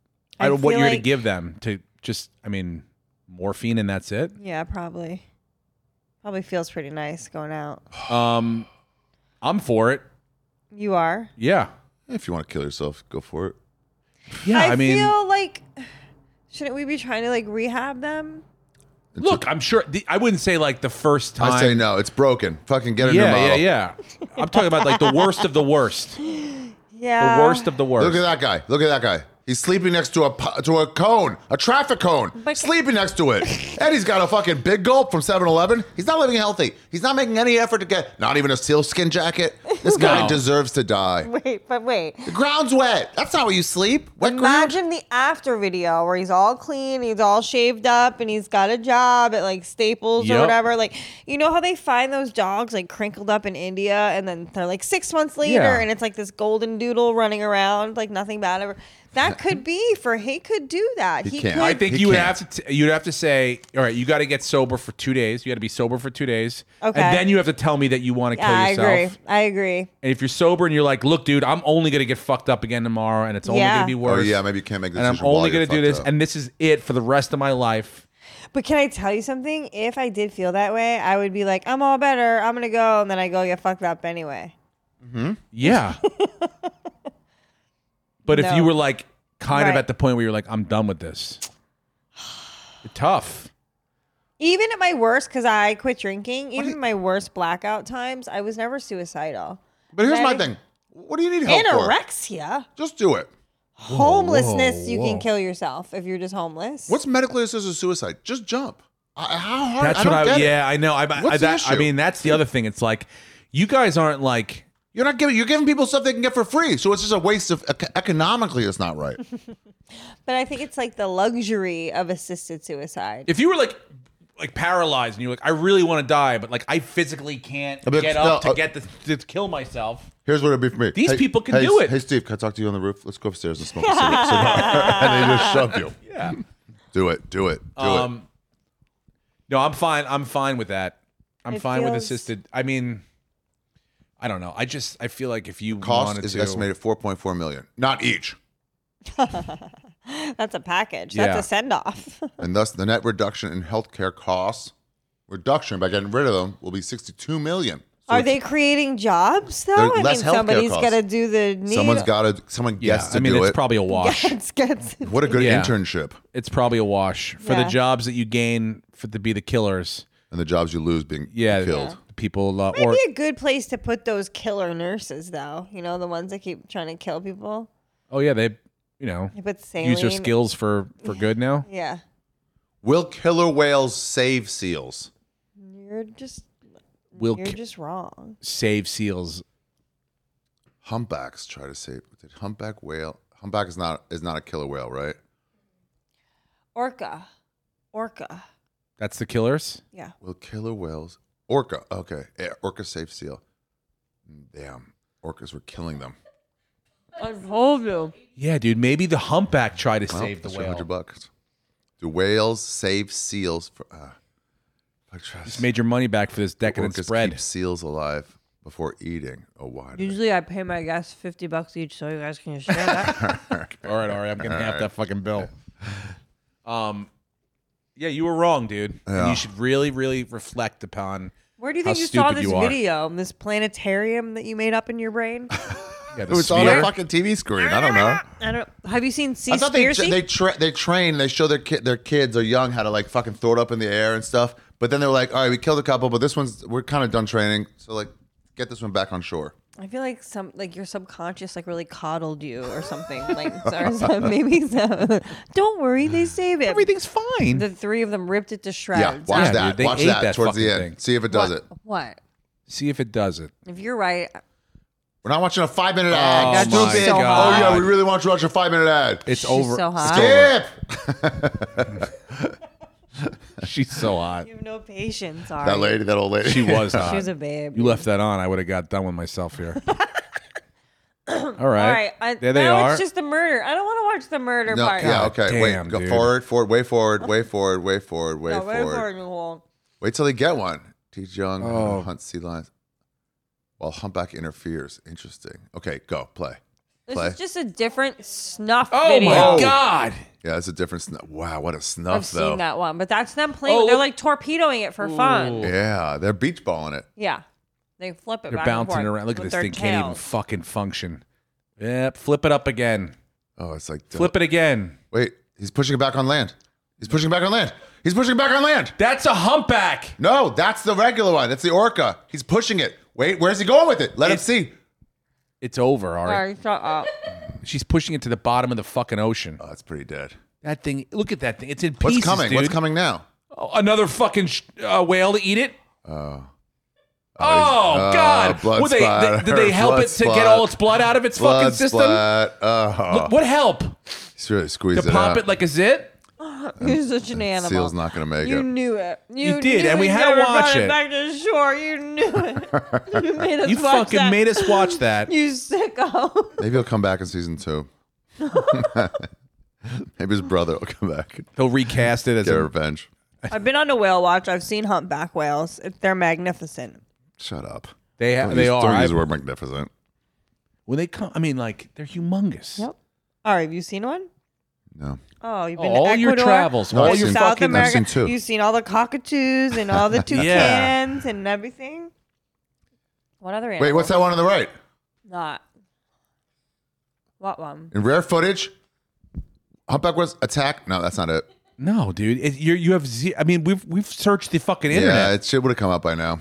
I I don't know what feel you're going like- to give them to just. I mean, morphine and that's it. yeah, probably. Probably feels pretty nice going out. Um, I'm for it. You are. Yeah. If you want to kill yourself, go for it. Yeah. I, I, mean, feel like shouldn't we be trying to like rehab them? look. I'm sure. The, I wouldn't say like the first time. I say no. It's broken. Fucking get a Yeah, new model. yeah, yeah. I'm talking about like the worst of the worst. Yeah. The worst of the worst. Look at that guy. Look at that guy. He's sleeping next to a pu- to a cone, a traffic cone. But- sleeping next to it. And he's got a fucking big gulp from seven eleven. He's not living healthy. He's not making any effort to get, not even a sealskin jacket. This guy No. deserves to die. Wait, but wait. The ground's wet. That's not where you sleep. Wet ground. Imagine the after video where he's all clean, he's all shaved up, and he's got a job at like Staples or Yep. whatever. Like, you know how they find those dogs like crinkled up in India, and then they're like six months later, Yeah. and it's like this golden doodle running around, like nothing bad ever. That could be for he could do that. He He, can't. could. I think He you would can't. have to. T- you'd have to say, all right, you got to get sober for two days. You got to be sober for two days, Okay. and then you have to tell me that you want to Yeah, kill I yourself. agree. I agree. And if you're sober and you're like, look, dude, I'm only gonna get fucked up again tomorrow, and it's only Yeah. gonna be Oh, worse. yeah. Maybe you can't make this and I'm decision while only you're gonna do fucked this, up. and this is it for the rest of my life. But can I tell you something? If I did feel that way, I would be like, I'm all better. I'm gonna go, and then I go get fucked up anyway. Yeah. But if No. you were like kind of Right. at the point where you're like, I'm done with this, it's tough. Even at my worst, because I quit drinking, even at my worst blackout times, I was never suicidal. But here's my Right? thing. What do you need help for? Anorexia, Just do it. homelessness, you whoa. can kill yourself if you're just homeless. What's medically assisted suicide? Just jump. I, how hard? That's I don't what I. get it. Yeah, I know. I, I, What's the that, I issue? mean, that's the other thing. It's like you guys aren't like. You're not giving. You're giving people stuff they can get for free. So it's just a waste of ec- economically. It's not right. But I think it's like the luxury of assisted suicide. If you were like like paralyzed and you're like, I really want to die, but like I physically can't I'd be like, get no, up to uh, get the, to kill myself. Here's what it'd be for me. These Hey- people can hey, do it. Hey, Steve, can I talk to you on the roof? Let's go upstairs and smoke a cigar. cigar. And they just shove you. Yeah. Do it. Do it. Do it. Um. No, I'm fine. I'm fine with that. I'm It fine with feels- assisted. I mean, I don't know. I just I feel like if you Cost wanted is to, estimated four point four million, not each, That's a package. Yeah. That's a send off. and thus the net reduction in healthcare costs reduction by getting rid of them will be sixty-two million. So Are it's- they creating jobs though? They're I less mean, healthcare somebody's costs. got to do the needle. Someone's got to. Someone yeah. gets to I mean, do it's it. probably a wash. Gets, gets. What a good Yeah. internship, It's probably a wash for the Yeah. jobs that you gain for to be the killers. and the jobs you lose being Yeah, killed. the people uh, Might or be a good place to put those killer nurses, though. You know, the ones that keep trying to kill people. Oh yeah, they, you know, They put use saline. their skills for for good now. Yeah. Will killer whales save seals? You're just Will you're ki- just wrong. save seals. Humpbacks try to save. Did humpback whale? Humpback is not is not a killer whale, right? Orca. Orca. That's the killers. Yeah. Will killer whales? Orca. Okay. Yeah, orca save seal. Damn. Orcas were killing them. I told you. Yeah, dude. Maybe the humpback tried to Well, save the that's your whale. hundred bucks. Do whales save seals? For, uh, I trust. Just made your money back for this decadent Orcas spread. keep seals alive before eating. Oh, why? Usually I pay my guests fifty bucks each, so you guys can share that. All right, Ari, I'm getting half that fucking bill. Um, yeah, you were wrong, dude. And Yeah. you should really, really reflect upon. Where do you How think you saw stupid this you are. video? This planetarium that you made up in your brain? Yeah, It the was on a sphere. fucking T V screen. I don't know. I don't. Have you seen I thought they Seaspiracy? they tra- they train. They show their kid their kids are young how to like fucking throw it up in the air and stuff. But then they're like, all right, we killed a couple, but this one's we're kind of done training. So like, get this one back on shore. I feel like some like your subconscious like really coddled you or something. Like or some, maybe so. Don't worry, they save it. Everything's fine. The three of them ripped it to shreds. Yeah, watch Yeah, that. dude, they watch ate that, that towards the fucking end. thing. See if it does what? it. What? See if it does it. If you're right, We're not watching a five minute Oh ad. my Stupid. God. Oh yeah, we really want you to watch a five minute ad. It's she's over. so hot. Skip. She's so hot. You have no patience. Ari. That lady, that old lady. She was hot. She was a babe. You left that on. I would have got done with myself here. All right. All right. I, there they now are. It's just the murder. I don't want to watch the murder No, part. yeah, okay. damn, Wait, go dude. forward, forward, way forward, way forward, way forward, way No, wait for forward. it, Nicole. Wait till they get one. Teach young Oh. hunt sea lions while humpback interferes. Interesting. Okay, go play. This Play. is just a different snuff Oh video. my god. Yeah, it's a different snuff. Wow, what a snuff I've though. seen that one, but that's them playing. Oh, They're look- like torpedoing it for fun. Yeah, they're beach balling it. Yeah, they flip it. They're back bouncing and forth around. Look at with this their thing. Can't even tails. fucking function. Yep. Flip it up again. Oh, it's like Flip it again. Wait, he's pushing it back on land. He's pushing it back on land. He's pushing it back on land. That's a humpback. No, that's the regular one. That's the orca. He's pushing it. Wait, where's he going with it? Let him It's- see. It's over, Ari. All right, shut up. She's pushing it to the bottom of the fucking ocean. Oh, that's pretty dead. That thing. Look at that thing. It's in What's pieces, coming? dude. What's coming now? Oh, another fucking sh- uh, whale to eat it. Oh. Oh, he's- God! blood Would they, they, did they splatter, help blood it to get splat. all its blood out of its Blood fucking system? splat. Oh. Look, what help? He's really squeezed To it pop out. it like a zit? You're such an animal. Seal's not going to make You it. knew it. You, You did, knew and we you had to never watch brought it. Back to shore. You knew it. You made us You watch fucking that. made us watch that. You sicko. Maybe he'll come back in season two. Maybe his brother will come back and He'll recast it as get a, revenge. I've been on a whale watch. I've seen humpback whales. It, they're magnificent. Shut up. they ha- Don't they use- are. Don't use I- the word magnificent. when they come, I mean, like they're humongous. Yep. All right, have you seen one? No. Oh, you've been All to your Ecuador, travels, No, all I've your seen- South fucking. America. I've seen two. You've seen all the cockatoos and all the toucans Yeah. and everything. What other animal? Wait, what's that one on the right? Not. What one? In rare footage, humpback was attack. No, that's not it. No, dude, it, you're, you have. Z- I mean, we've we've searched the fucking internet. Yeah, it should would have come up by now.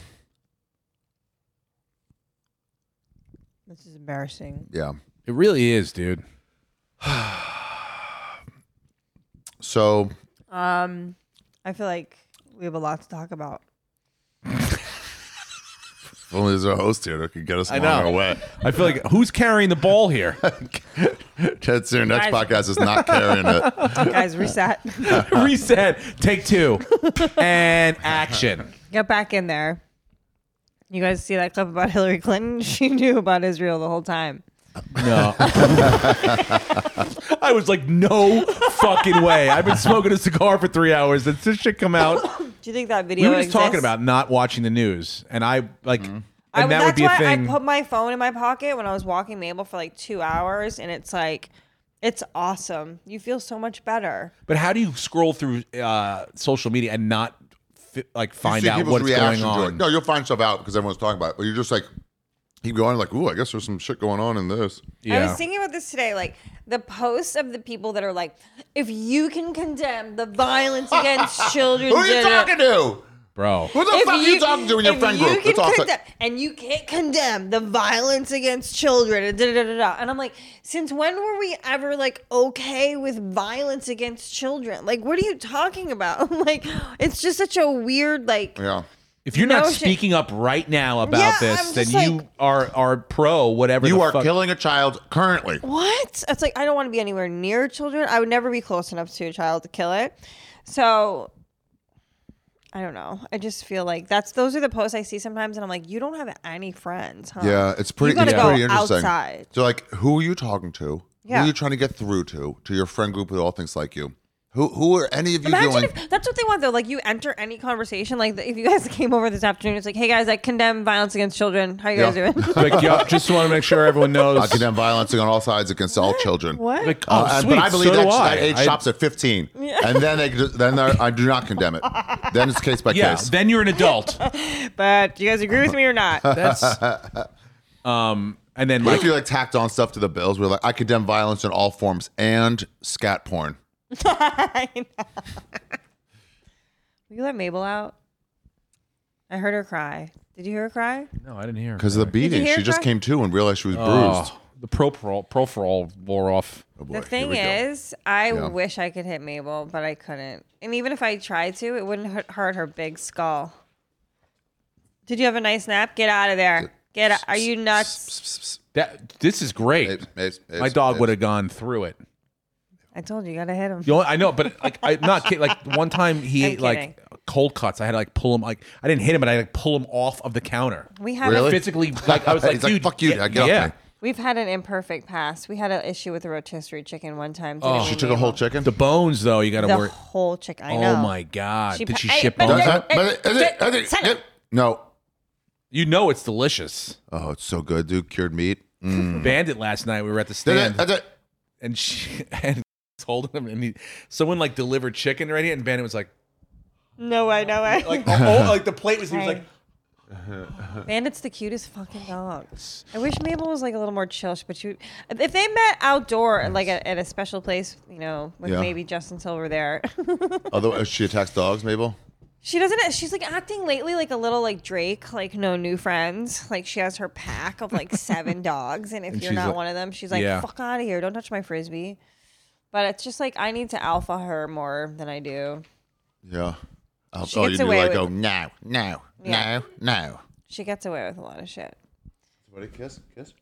This is embarrassing. Yeah. It really is, dude. So Um, I feel like we have a lot to talk about. if only there's a host here that could get us I on know. our way. I feel like who's carrying the ball here? Ted Sear, next Guys. podcast is not carrying it. Guys, reset. Reset. Take two. And action. Get back in there. You guys see that clip about Hillary Clinton? She knew about Israel the whole time. No. I was like, no fucking way. I've been smoking a cigar for three hours. Did this shit come out? Do you think that We video were just exists? talking about not watching the news, and I like, and I, that that's would be a why thing. I put my phone in my pocket when I was walking Mabel for like two hours, and it's like, it's awesome. You feel so much better. But how do you scroll through uh, social media and not fi- like find You see out people's what's going reaction to on? it. No, you'll find stuff out because everyone's talking about it. But you're just like, keep going, like, ooh, I guess there's some shit going on in this. Yeah. I was thinking about this today, like the posts of the people that are like, if you can condemn the violence against children, Who are you da- da- talking to? bro. Who the If fuck are you talking to in your if friend you group? can It's all condemn- and you can't condemn the violence against children and da da da da. And I'm like, since when were we ever like okay with violence against children? Like, what are you talking about? Like, it's just such a weird like. yeah. If you're No not shit. speaking up right now about Yeah, this, I'm then just you like- are are pro whatever. You the are fuck. killing a child currently. What? It's like I don't want to be anywhere near children. I would never be close enough to a child to kill it. So I don't know. I just feel like that's those are the posts I see sometimes, and I'm like, you don't have any friends, huh? Yeah, it's pretty. You gotta It's go pretty interesting. outside. So, like, who are you talking to? Who Yeah. are you trying to get through to? To your friend group with all things like you. Who who are any of you Imagine doing? if that's what they want though. Like you enter any conversation. Like if you guys came over this afternoon, it's like, hey guys, I condemn violence against children. How you guys Yeah. doing? Like, yeah, just want to make sure everyone knows. I condemn violence on all sides against all children. What? Like, oh, Uh, and- sweet. but I believe so that, do I. that age I- stops at fifteen, and then they then they're- I do not condemn it. Then it's case by Yeah, case. then you're an adult. But do you guys agree with me or not? That's um, and then What like if you like tacked on stuff to the bills? We're like, I condemn violence in all forms and scat porn. I know. Will you let Mabel out? I heard her cry. Did you hear her cry? no, I didn't hear Because of the beating, hear she just cry? came to and realized she was bruised. Oh, the propofol propofol wore off. Oh boy, The here thing we go. is, I Yeah. wish I could hit Mabel, but I couldn't. And even if I tried to, it wouldn't hurt- hurt her big skull. Did you have a nice nap? Get out of there. Get out. Are you nuts? That this is great. Mapes, Mapes, My Mapes, dog Mapes. would have gone through it. I told you, you gotta hit him. You know, I know, but like I'm not kidding. Like one time he I'm ate like kidding. cold cuts. I had to like pull him. Like I didn't hit him, but I like pull him off of the counter. We have Really? Physically, like I was like, He's like, dude, fuck you, get- get off yeah. me. We've had an imperfect past. We had an issue with the rotisserie chicken one time. didn't Oh. we, She took a whole Mabel? chicken. The bones, though, you got to The worry. whole chicken. I know. Oh my god! She Did pa- she Hey, ship but bones? Does that- that- but it- it- it- it- No. You know it's delicious. Oh, it's so good, dude. Cured meat. Mm. Bandit last night. We were at the That's stand, it, that's it. and she and told him, and he, someone like delivered chicken already, and Bandit was like, No way, no way. like, oh, oh, like the plate was. He was like, Bandit's the cutest fucking dog. I wish Mabel was like a little more chill, but she, if they met outdoor, like at, at a special place, you know, with Yeah. maybe Justin Silver there. Although she attacks dogs, Mabel. She doesn't. She's like acting lately like a little like Drake, like no new friends. Like she has her pack of like seven dogs, and if And you're she's not like- one of them, she's like, yeah. "Fuck out of here! Don't touch my frisbee." But it's just like I need to alpha her more than I do. Yeah. I'll, She oh, gets you do away like with- go no, no, Yeah. no, no. She gets away with a lot of shit. Somebody kiss, kiss.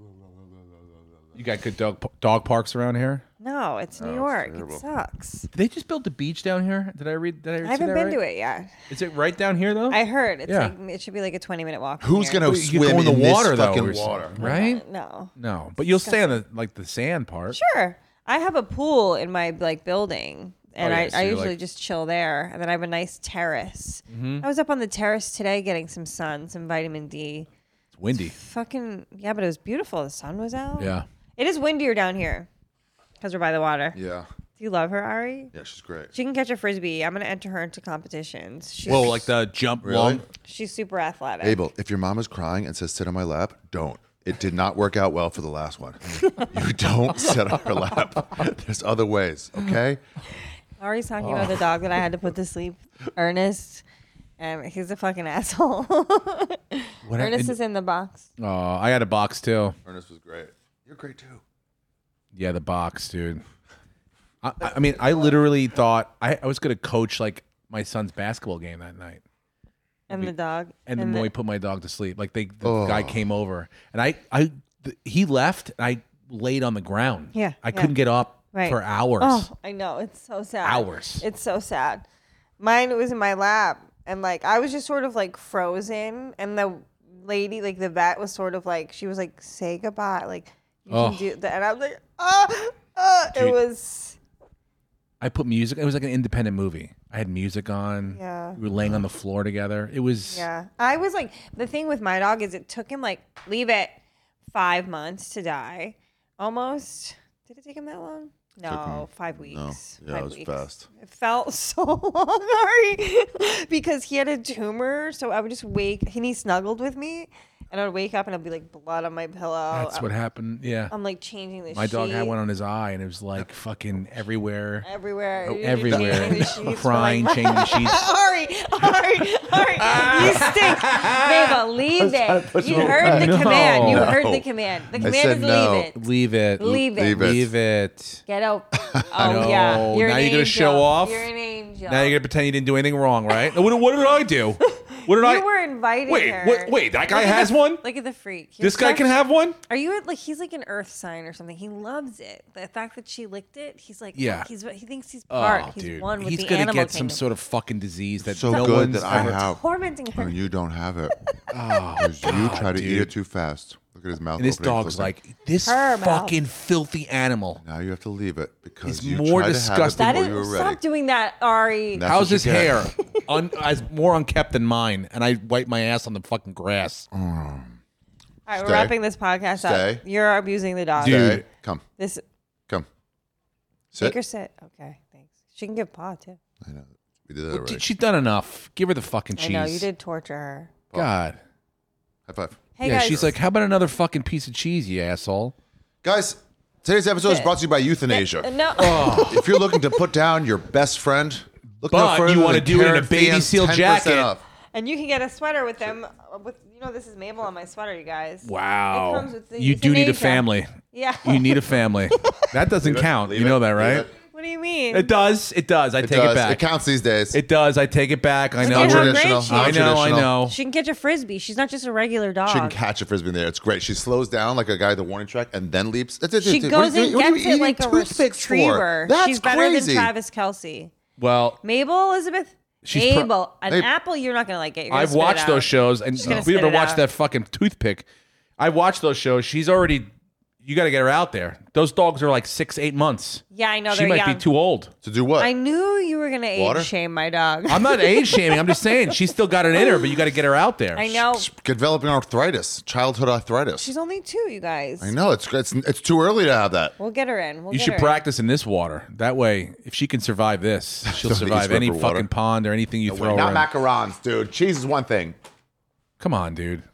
"You got good dog dog parks around here." No, it's New Oh, it's York. It terrible. sucks. Did they just build the beach down here? Did I read? Did I, I see haven't that been right? to it yet. Is it right down here though? I heard it's Yeah. like it should be like a twenty minute walk. from Who's here. gonna But you swim go in the in water this though, fucking or something, water? right? No. No, but you'll stay on the like the sand part. Sure. I have a pool in my like building, and Oh, yeah, I, so I you're, usually like- just chill there. And then I have a nice terrace. Mm-hmm. I was up on the terrace today getting some sun, some vitamin D. It's windy. Fucking yeah, but it was beautiful. The sun was out. Yeah. It is windier down here because we're by the water. Yeah. Do you love her, Ari? Yeah, she's great. She can catch a frisbee. I'm gonna enter her into competitions. She's, Whoa, like the jump Really? long. she's super athletic. Abel, if your mom is crying and says sit on my lap, don't. It did not work out well for the last one. You don't sit on her lap. There's other ways, okay? Ari's talking Oh. about the dog that I had to put to sleep, Ernest. And he's a fucking asshole. What Ernest and- is in the box. Oh, I had a box too. Ernest was great. You're great too. Yeah, the box, dude. I, I mean, I literally thought I, I was gonna coach like my son's basketball game that night, And the dog. and then the, when we put my dog to sleep, like they, the Oh. guy came over, and I, I, th- he left, and I laid on the ground. Yeah, I yeah. couldn't get up Right. for hours. Oh, I know. It's so sad. Hours. It's so sad. Mine was in my lap. And like, I was just sort of like frozen. And the lady, like the vet was sort of like, she was like, say goodbye. Like, you Oh. can do that. And I was like, ah, ah. It Dude. was, I put music. It was like an independent movie. I had music on. Yeah. We were laying on the floor together. It was. yeah. I was like, the thing with my dog is it took him like, leave it five months to die. Almost. Did it take him that long? No, five weeks. Yeah, five it was weeks. fast. It felt so long, Ari, because he had a tumor. So I would just wake, and he snuggled with me, And I'd wake up and it'd be like blood on my pillow. That's what happened. Yeah. I'm like changing the My dog had sheet one on his eye, and it was like fucking everywhere. everywhere. Oh, You're everywhere. changing the sheets for, Crying, like, changing the sheets. Ari, Ari, Ari, you stink. Baba, leave it. You heard the No. command. You No. heard the command. The I command said is no. leave it. Leave it. Leave it. Leave it. Leave it. Get out. Oh, No. yeah. You're Now an you're gonna angel. show off? You're an angel. Now you're gonna pretend you didn't do anything wrong, right? What, what did I do? What did I? You were inviting Wait, her. what, wait. That guy Look at has the- one. Look at the freak. This guy can have one. Are you like he's like an earth sign or something? He loves it. The fact that she licked it, he's like, Yeah. He's he thinks he's part. Oh, he's dude. one with He's the gonna animal get some kingdom. sort of fucking disease that So no good one's that I ever- have. tormenting her. And you don't have it. Oh, Because you try to eat dude. it too fast. Look at his mouth. And this opening and dog's closing. like, this Her mouth. fucking filthy animal. Now you have to leave it because It's you more tried disgusting. to That have it before is you were ready. stop doing that, Ari. That's How's what you his get. hair? Un, as more unkept than mine, and I wipe my ass on the fucking grass. All right, we're Stay. wrapping this podcast Stay. up. You're abusing the dog. Dude. Stay. Come. This Come. take Sit. her sit. Okay, thanks. She can give paw too. I know. We did that already. Dude, she's done enough. Give her the fucking cheese. I know you did torture her. God. High five. Hey yeah, guys, she's like, how about another fucking piece of cheese, you asshole? Guys, today's episode is brought to you by Euthanasia. Uh, no. If you're looking to put down your best friend, look no But further you wanna than do it in a Carrot baby Fan's seal ten percent jacket. off. And you can get a sweater with them. uh, With you know, this is Mabel on my sweater, you guys. Wow. It comes with the You do need a euthanasia. family. Yeah. You need a family. That doesn't count. Leave You it. know that, Leave right? it. What do you mean? It does. It does. I It take does. it back. It counts these days. It does. I take it back. I know. at how great Non-traditional. she is. I know. I Non-traditional. know. She can catch a frisbee. She's not just a regular dog. She can catch a frisbee in there. It's great. She slows down like a guy at the warning track and then leaps. It's- it's- She it's- goes what are and you- what are you gets it eating like a toothpicks for? retriever. That's She's better crazy. than Travis Kelce. Well, Mabel Elizabeth. She's pro- Mabel. An Hey. apple, you're not gonna like it. You're gonna I've spit it watched out. those shows, and gonna we spit ever it watched out. that fucking toothpick. I watched those shows. She's already. You got to get her out there. Those dogs are like six, eight months. Yeah, I know She they're might young. be too old. To do what? I knew you were gonna Water? age shame my dog. I'm not age shaming. I'm just saying she's still got it in her, but you got to get her out there. I know. She's developing arthritis, childhood arthritis. She's only two, you guys. I know it's it's it's too early to have that. We'll get her in. We'll You get should her in. practice in this water. That way, if she can survive this, she'll Don't survive use any river water. fucking pond or anything you throw her Not in. macarons, dude. Cheese is one thing. Come on, dude.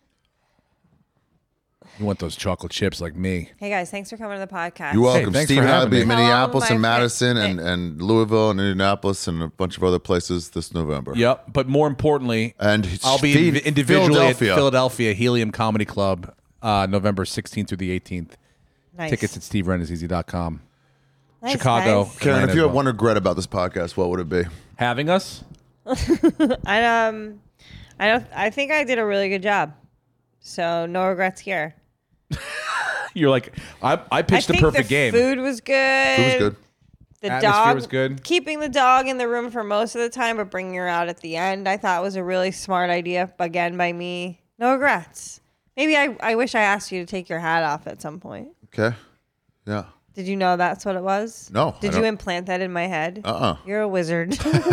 You want those chocolate chips like me? Hey guys, thanks for coming to the podcast. You're welcome. thanks for Stephen and I'll having be me. in Minneapolis Hello, and my Madison friend. and, and Louisville and Indianapolis and a bunch of other places this November. Yep. But more importantly, And I'll be Steve- inv- individually Philadelphia. at Philadelphia Helium Comedy Club, uh, November sixteenth through the eighteenth. Nice. Tickets at steve renneseasy dot com. Nice, Chicago. guys. Karen, Atlanta if you as had well. one regret about this podcast, what would it be? Having us? I um, I don't. I think I did a really good job. So no regrets here. You're like, I, I I pitched the think perfect the game. food was good. It was good. The Atmosphere dog was good. Keeping the dog in the room for most of the time, but bringing her out at the end, I thought was a really smart idea. Again, by me. No regrets. Maybe I. I wish I asked you to take your hat off at some point. Okay. Yeah. Did you know that's what it was? No, I Did you don't- implant that in my head? Uh-uh. You're a wizard.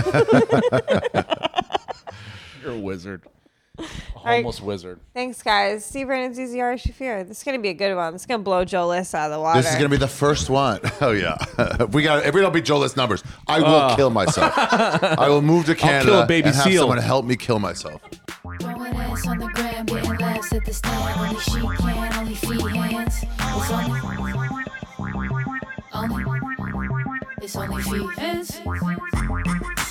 You're a wizard. right. Almost wizard. Thanks, guys. Steve Brandon, Z Z R, Shafir. This is going to be a good one. This is going to blow Joe List out of the water. This is going to be the first one. Oh, yeah. we got. If we don't beat Joe List numbers, I will kill myself. I will move to Canada kill a baby and have seal. someone help me kill myself. Throwing ass on the gram, getting laughs at the stand. Only she can, only feet hands. It's only, only, it's only feet hands.